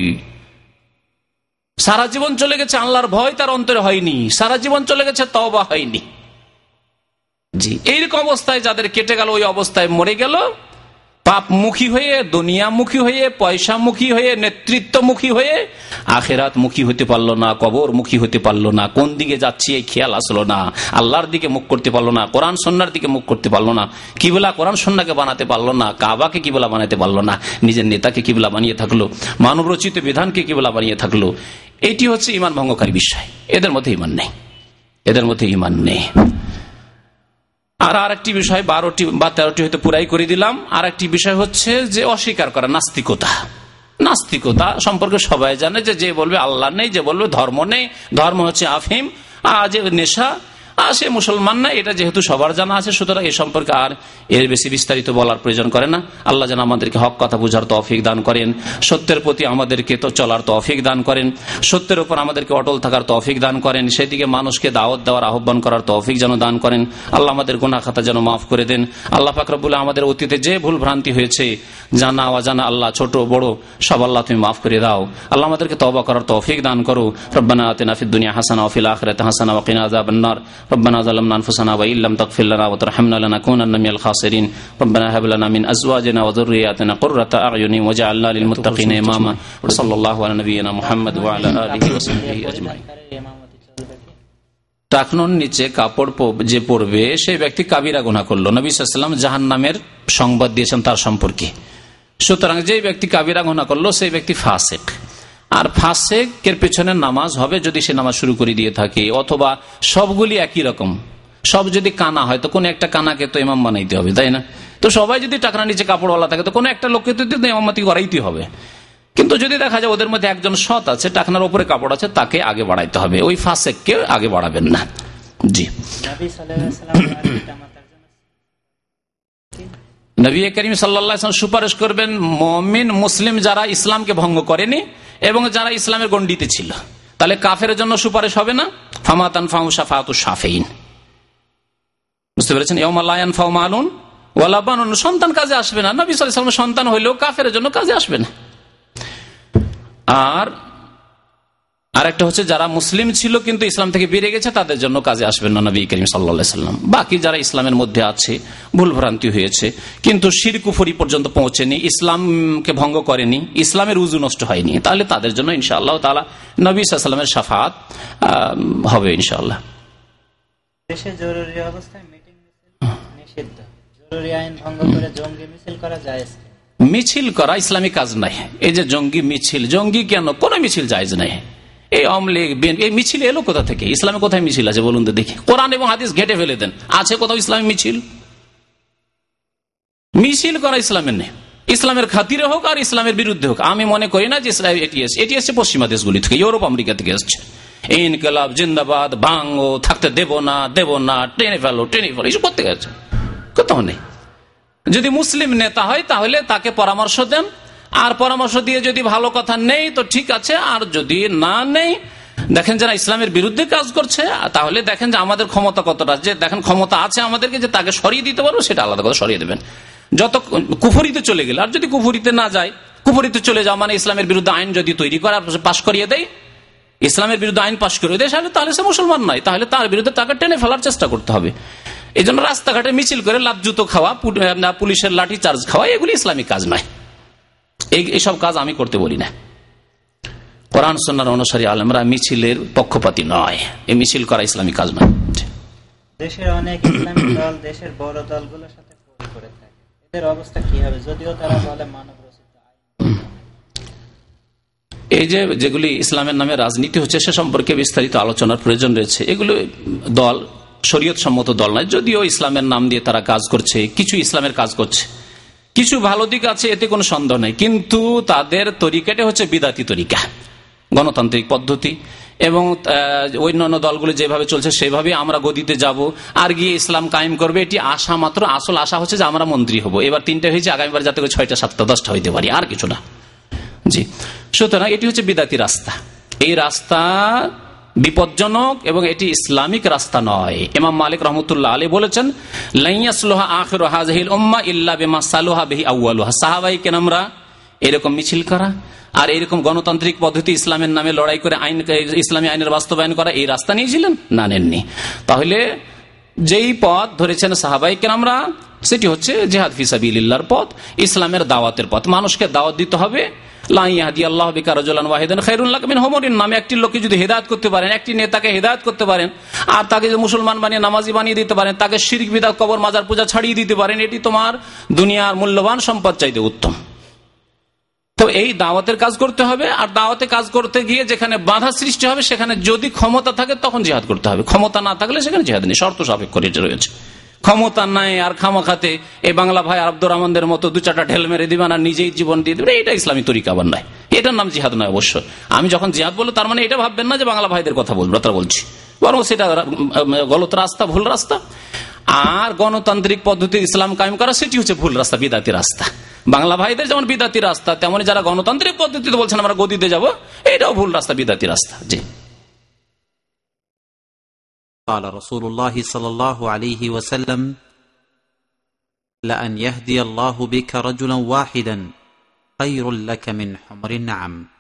সারা জীবন চলে গেছে আল্লাহর ভয় তার অন্তরে হয়নি, সারা জীবন চলে গেছে তওবা হয়নি। জি, এইরকম অবস্থায় যাদের কেটে গেল, ওই অবস্থায় মরে গেল, পাপমুখী হয়ে, দুনিয়ামুখী হয়ে, পয়সামুখী হয়ে, নেতৃত্বমুখী হয়ে, আখেরাত মুখী হতে পারলো না, কবর মুখী হতে পারলো না, কোন দিকে যাচ্ছি এই খেয়াল আসলো না, আল্লাহর দিকে মুখ করতে পারলো না, কোরআন সুন্নাহর দিকে মুখ করতে পারলো না, কিবলা কোরআন সুন্নাহকে বানাতে পারলো না, কাবাকে কিবলা বানাতে পারলো না, নিজের নেতাকে কিবলা বানিয়ে থাকলো, মানব রচিত বিধানকে কিবলা বানিয়ে থাকলো। এটি হচ্ছে ঈমান ভঙ্গকারী বিষয়। এদের মধ্যে ঈমান নেই, এদের মধ্যে ঈমান নেই। আর আরেকটি বিষয়, 12টি বা 13টি হয়তো পুরাই করে দিলাম। আর একটি বিষয় হচ্ছে যে অস্বীকার করা, নাস্তিকতা। নাস্তিকতা সম্পর্কে সবাই জানে যে বলবে আল্লাহ নেই, যে বলবে ধর্ম নেই, ধর্ম হচ্ছে আফিম, যে নেশা, সে মুসলমান না, এটা যেহেতু সবার জানা আছে, সুতরাং এ সম্পর্কে আর এর বেশি বিস্তারিত বলার প্রয়োজন করে না। আল্লাহ যেন আমাদেরকে হক কথা বুঝার তৌফিক দান করেন, সত্যের প্রতি আমাদেরকে তো চলার তৌফিক দান করেন, সত্যের উপর আমাদেরকে অটল থাকার তৌফিক দান করেন, সেদিকে মানুষকে দাওয়াত দেওয়ার আহ্বান করার তৌফিক যেন দান করেন। আল্লাহ আমাদের গুনাহ খাতা যেন মাফ করে দেন। আল্লাহ পাক রব্বুল আমাদের অতীতে যে ভুল ভ্রান্তি হয়েছে, জানা অজানা, আল্লাহ ছোট বড় সব, আল্লাহ তুমি মাফ করে দাও। আল্লাহ আমাদেরকে তওবা করার তৌফিক দান করো। রব্বানা আতিনা ফিদ দুনিয়া হাসানাহ ওয়া ফিল আখিরাতি হাসানাহ ওয়া কিনা আযাবান নার। রব্বানা যালামনা আনফুসানা ওয়া ইল্লাম তাগফির লানা ওয়া তারহামনা লানাকুনান্না মিনাল খাসিরিন। রব্বানা হাব লানা মিন আজওয়াজিনা ওয়া যুররিয়াতিনা কুররাতা আ'য়ুনিন ওয়াজআলনা লিল মুত্তাকিনা ইমামা। ওয়া সাল্লাল্লাহু আলা নাবিয়িনা মুহাম্মদ ওয়া আলা আলিহি ওয়া সাহবিহি আজমাইন। টাকনোর নিচে কাপড় যে পরবে সেই ব্যক্তি কাবিরা গুনাহ করলো। নবী সাল্লাল্লাহু আলাইহি ওয়াসাল্লাম জাহান্নামের সংবাদ দিয়েছেন তার সম্পর্কে। সুতরাং যে ব্যক্তি কাবিরা গুনাহ করলো সেই ব্যক্তি ফাসিক। আর ফাসিকের পেছনে নামাজ হবে যদি সে নামাজ শুরু করে দিয়ে থাকে, অথবা সবগুলি একই রকম, সব যদি কানা হয় তো কোন একটা কানাকে তো ইমাম বানাইতে হবে, তাই না? তো সবাই যদি টাকনার নিচে কাপড়ওয়ালা থাকে তো কোন একটা লোককে তো ইমামতি করাইতে হবে। কিন্তু যদি দেখা যায় ওদের মধ্যে একজন সৎ আছে, টাকনার উপরে কাপড় আছে, তাকে আগে বাড়াইতে হবে, ওই ফাসিককে আগে বাড়াবেন না। জি, নবী করিম সাল্লাল্লাহু আলাইহি ওয়াসাল্লাম সুপারিশ করবেন মুমিন মুসলিম যারা ইসলামকে ভঙ্গ করেনি এবং যারা ইসলামের গণ্ডিতে ছিল। তাহলে কাফের জন্য সুপারিশ হবে না। ফামা তানফাউ শাফাআতুশ শাফিঈন, বুঝতে পেরেছেন? ইয়াউমা লা ইয়ানফাউ মালুন ওয়ালা বানুন, সন্তান কাজে আসবে না। নবী সাল্লাল্লাহু আলাইহি ওয়াসাল্লাম সন্তান হইলেও কাফের জন্য কাজে আসবে না। আর আরেকটা হচ্ছে যারা মুসলিম ছিল কিন্তু ইসলাম থেকে বেরিয়ে গেছে, তাদের জন্য কাজে আসবেন না নবী করিম সাল্লাল্লাহু আলাইহি ওয়াসাল্লাম। বাকি যারা ইসলামের মধ্যে আছে, ভুল ভ্রান্তি হয়েছে কিন্তু শিরক কুফরি পর্যন্ত পৌঁছেনি, ইসলামকে ভঙ্গ করেনি, ইসলামের উজু নষ্ট হয়নি, তাহলে তাদের জন্য ইনশাআল্লাহ তাআলা নবী সাল্লাল্লাহু আলাইহি ওয়াসাল্লামের শাফাআত হবে ইনশাআল্লাহ। দেশে জরুরি অবস্থায় মিটিং মিছিল নিষিদ্ধ, জরুরি আইন ভঙ্গ করে জঙ্গি মিছিল করা জায়েজ? মিছিল করা ইসলামী কাজ নাই। এই যে জঙ্গি মিছিল, জঙ্গি কেন? কোন মিছিল জায়েজ নাই। এই আওয়ামী লীগ এই মিছিল এলো কোথা থেকে? ইসলামে কোথায় মিছিল আছে বলুন তো দেখি? কোরআন এবং হাদিস ঘেটে ফেলে দেন, আছে কোথাও ইসলামী মিছিল? মিছিল করা ইসলামের নেই। ইসলামের খাতিরে হোক আর ইসলামের বিরুদ্ধে হোক, আমি মনে করি না যে এটি এসছে পশ্চিমা দেশগুলি থেকে, ইউরোপ আমেরিকা থেকে এসছে। ইনকিলাব জিন্দাবাদ, ভাঙো, থাকতে দেব না, টেনে ফেলো এইসব করতে গেছে, কোথাও নেই। যদি মুসলিম নেতা হয় তাহলে তাকে পরামর্শ দেন, আর পরামর্শ দিয়ে যদি ভালো কথা নেই তো ঠিক আছে, আর যদি না নেই, দেখেন যারা ইসলামের বিরুদ্ধে কাজ করছে তাহলে দেখেন যে আমাদের ক্ষমতা কতটা, যে দেখেন ক্ষমতা আছে আমাদেরকে যে তাকে সরিয়ে দিতে পারবো, সেটা আলাদা কথা, সরিয়ে দেবেন। যত কুফরিতে চলে গেলে, আর যদি কুফরিতে না যায়, কুফরিতে চলে যাও মানে ইসলামের বিরুদ্ধে আইন যদি তৈরি করে পাশ করিয়ে দেয়, ইসলামের বিরুদ্ধে আইন পাশ করে দেয় তাহলে সে মুসলমান নয়, তাহলে তার বিরুদ্ধে তাকে টেনে ফেলার চেষ্টা করতে হবে। এই জন্য রাস্তাঘাটে মিছিল করে লাত জুতো খাওয়া, পুলিশের লাঠি চার্জ খাওয়া, এগুলি ইসলামিক কাজ নয়। এইসব কাজ আমি করতে বলি না। কোরআন সুন্নাহর অনুসারী আলেমরা মিছিলের পক্ষপাতী নয়, এই মিছিল করা ইসলামিক কাজ নয়। দেশের অনেক ইসলামিক দল দেশের বড় দলগুলোর সাথে ফোন করে থাকে, এদের অবস্থা কি হবে? যদিও তারা বলে মানব রচিত আইন। এই যেগুলি ইসলামের নামে রাজনীতি হচ্ছে সে সম্পর্কে বিস্তারিত আলোচনার প্রয়োজন রয়েছে। এগুলো দল শরীয়ত সম্মত দল নয়, যদিও ইসলামের নাম দিয়ে তারা কাজ করছে, কিছু ইসলামের কাজ করছে, কিছু ভালো দিক আছে, এতে কোনো সন্দেহ নেই। কিন্তু তাদের তরিকাটা হচ্ছে বিদাতি তরিকা, গণতান্ত্রিক পদ্ধতি, এবং অন্যান্য দলগুলো যেভাবে চলছে সেভাবে আমরা গদিতে যাব আর গিয়ে ইসলাম কায়েম করবে, এটি আশা মাত্র। আসল আশা হচ্ছে যে আমরা মন্ত্রী হব, এবার 3টা হয়েছে, আগামীবার যাতে 6টা 7টা 10টা হইতে পারি, আর কিছু না। জি, সুতরাং এটি হচ্ছে বিদাতি রাস্তা। এই রাস্তা বিপজ্জনক এবং এটি ইসলামিক রাস্তা নয়। ইমাম মালিক রহমতুল্লাহ আলাইহি বলেছেন, লা ইয়াসলুহা আখিরু হাযিহিল উম্মাহ ইল্লা বিমা সালুহা বিহি আউয়ালুহা। সাহাবায়ে কেরামরা এরকম মিছিল করা আর এরকম গণতান্ত্রিক পদ্ধতি ইসলামের নামে লড়াই করে ইসলামী আইনের বাস্তবায়ন করা, এই রাস্তা নিয়েছিলেন না? নেননি। তাহলে যেই পথ ধরেছেন সাহাবায়ে কেরামরা সেটি হচ্ছে জিহাদ ফি সাবিলিল্লাহর পথ, ইসলামের দাওয়াতের পথ। মানুষকে দাওয়াত দিতে হবে। লা ইয়াহদিয়াল্লাহু বিকা রাজুলান ওয়াহিদান খায়রুল লাকা মিন হুমুরিন নামে একটি লোককে যদি হেদায়েত করতে পারেন, একটি নেতাকে হেদায়েত করতে পারেন, আর তাকে যদি মুসলমান বানিয়ে নামাজি বানিয়ে দিতে পারেন, তাকে শিরক বিদআত কবর মাজার পূজা ছাড়িয়ে দিতে পারেন, এটি তোমার দুনিয়ার মূল্যবান সম্পদ চাইতে উত্তম। তো এই দাওয়াতের কাজ করতে হবে। আর দাওয়াতে কাজ করতে গিয়ে যেখানে বাধা সৃষ্টি হবে সেখানে যদি ক্ষমতা থাকে তখন জিহাদ করতে হবে, ক্ষমতা না থাকলে সেখানে জিহাদ নেই, শর্ত সাপেক্ষ রয়েছে। ক্ষমতা নাই আর খামাখাতে এই বাংলা ভাই আব্দুর রহমানদের মতো 2-4টা ঢেল মেরে দিবেন আর নিজেই জীবন দিয়ে দেবেন, এটা ইসলামী তরিকা আবার নয়, এটার নাম জিহাদ নয়। অবশ্য আমি যখন জিহাদ বলবো তার মানে এটা ভাববেন না যে বাংলা ভাইদের কথা বলবো, তা বলছি, বরং সেটা গলত রাস্তা, ভুল রাস্তা। আর গণতান্ত্রিক পদ্ধতি ইসলাম কায়েম করা সেটি হচ্ছে ভুল রাস্তা, বিদাতি রাস্তা। বাংলা ভাইদের যেমন বিদাতি রাস্তা, তেমনি যারা গণতান্ত্রিক পদ্ধতিতে বলছেন আমরা গদিতে যাব, এটাও ভুল রাস্তা, বিদাতি রাস্তা। জি। قال رسول الله صلى الله عليه وسلم لأن يهدي الله بك رجلا واحدا خير لك من حمر النعم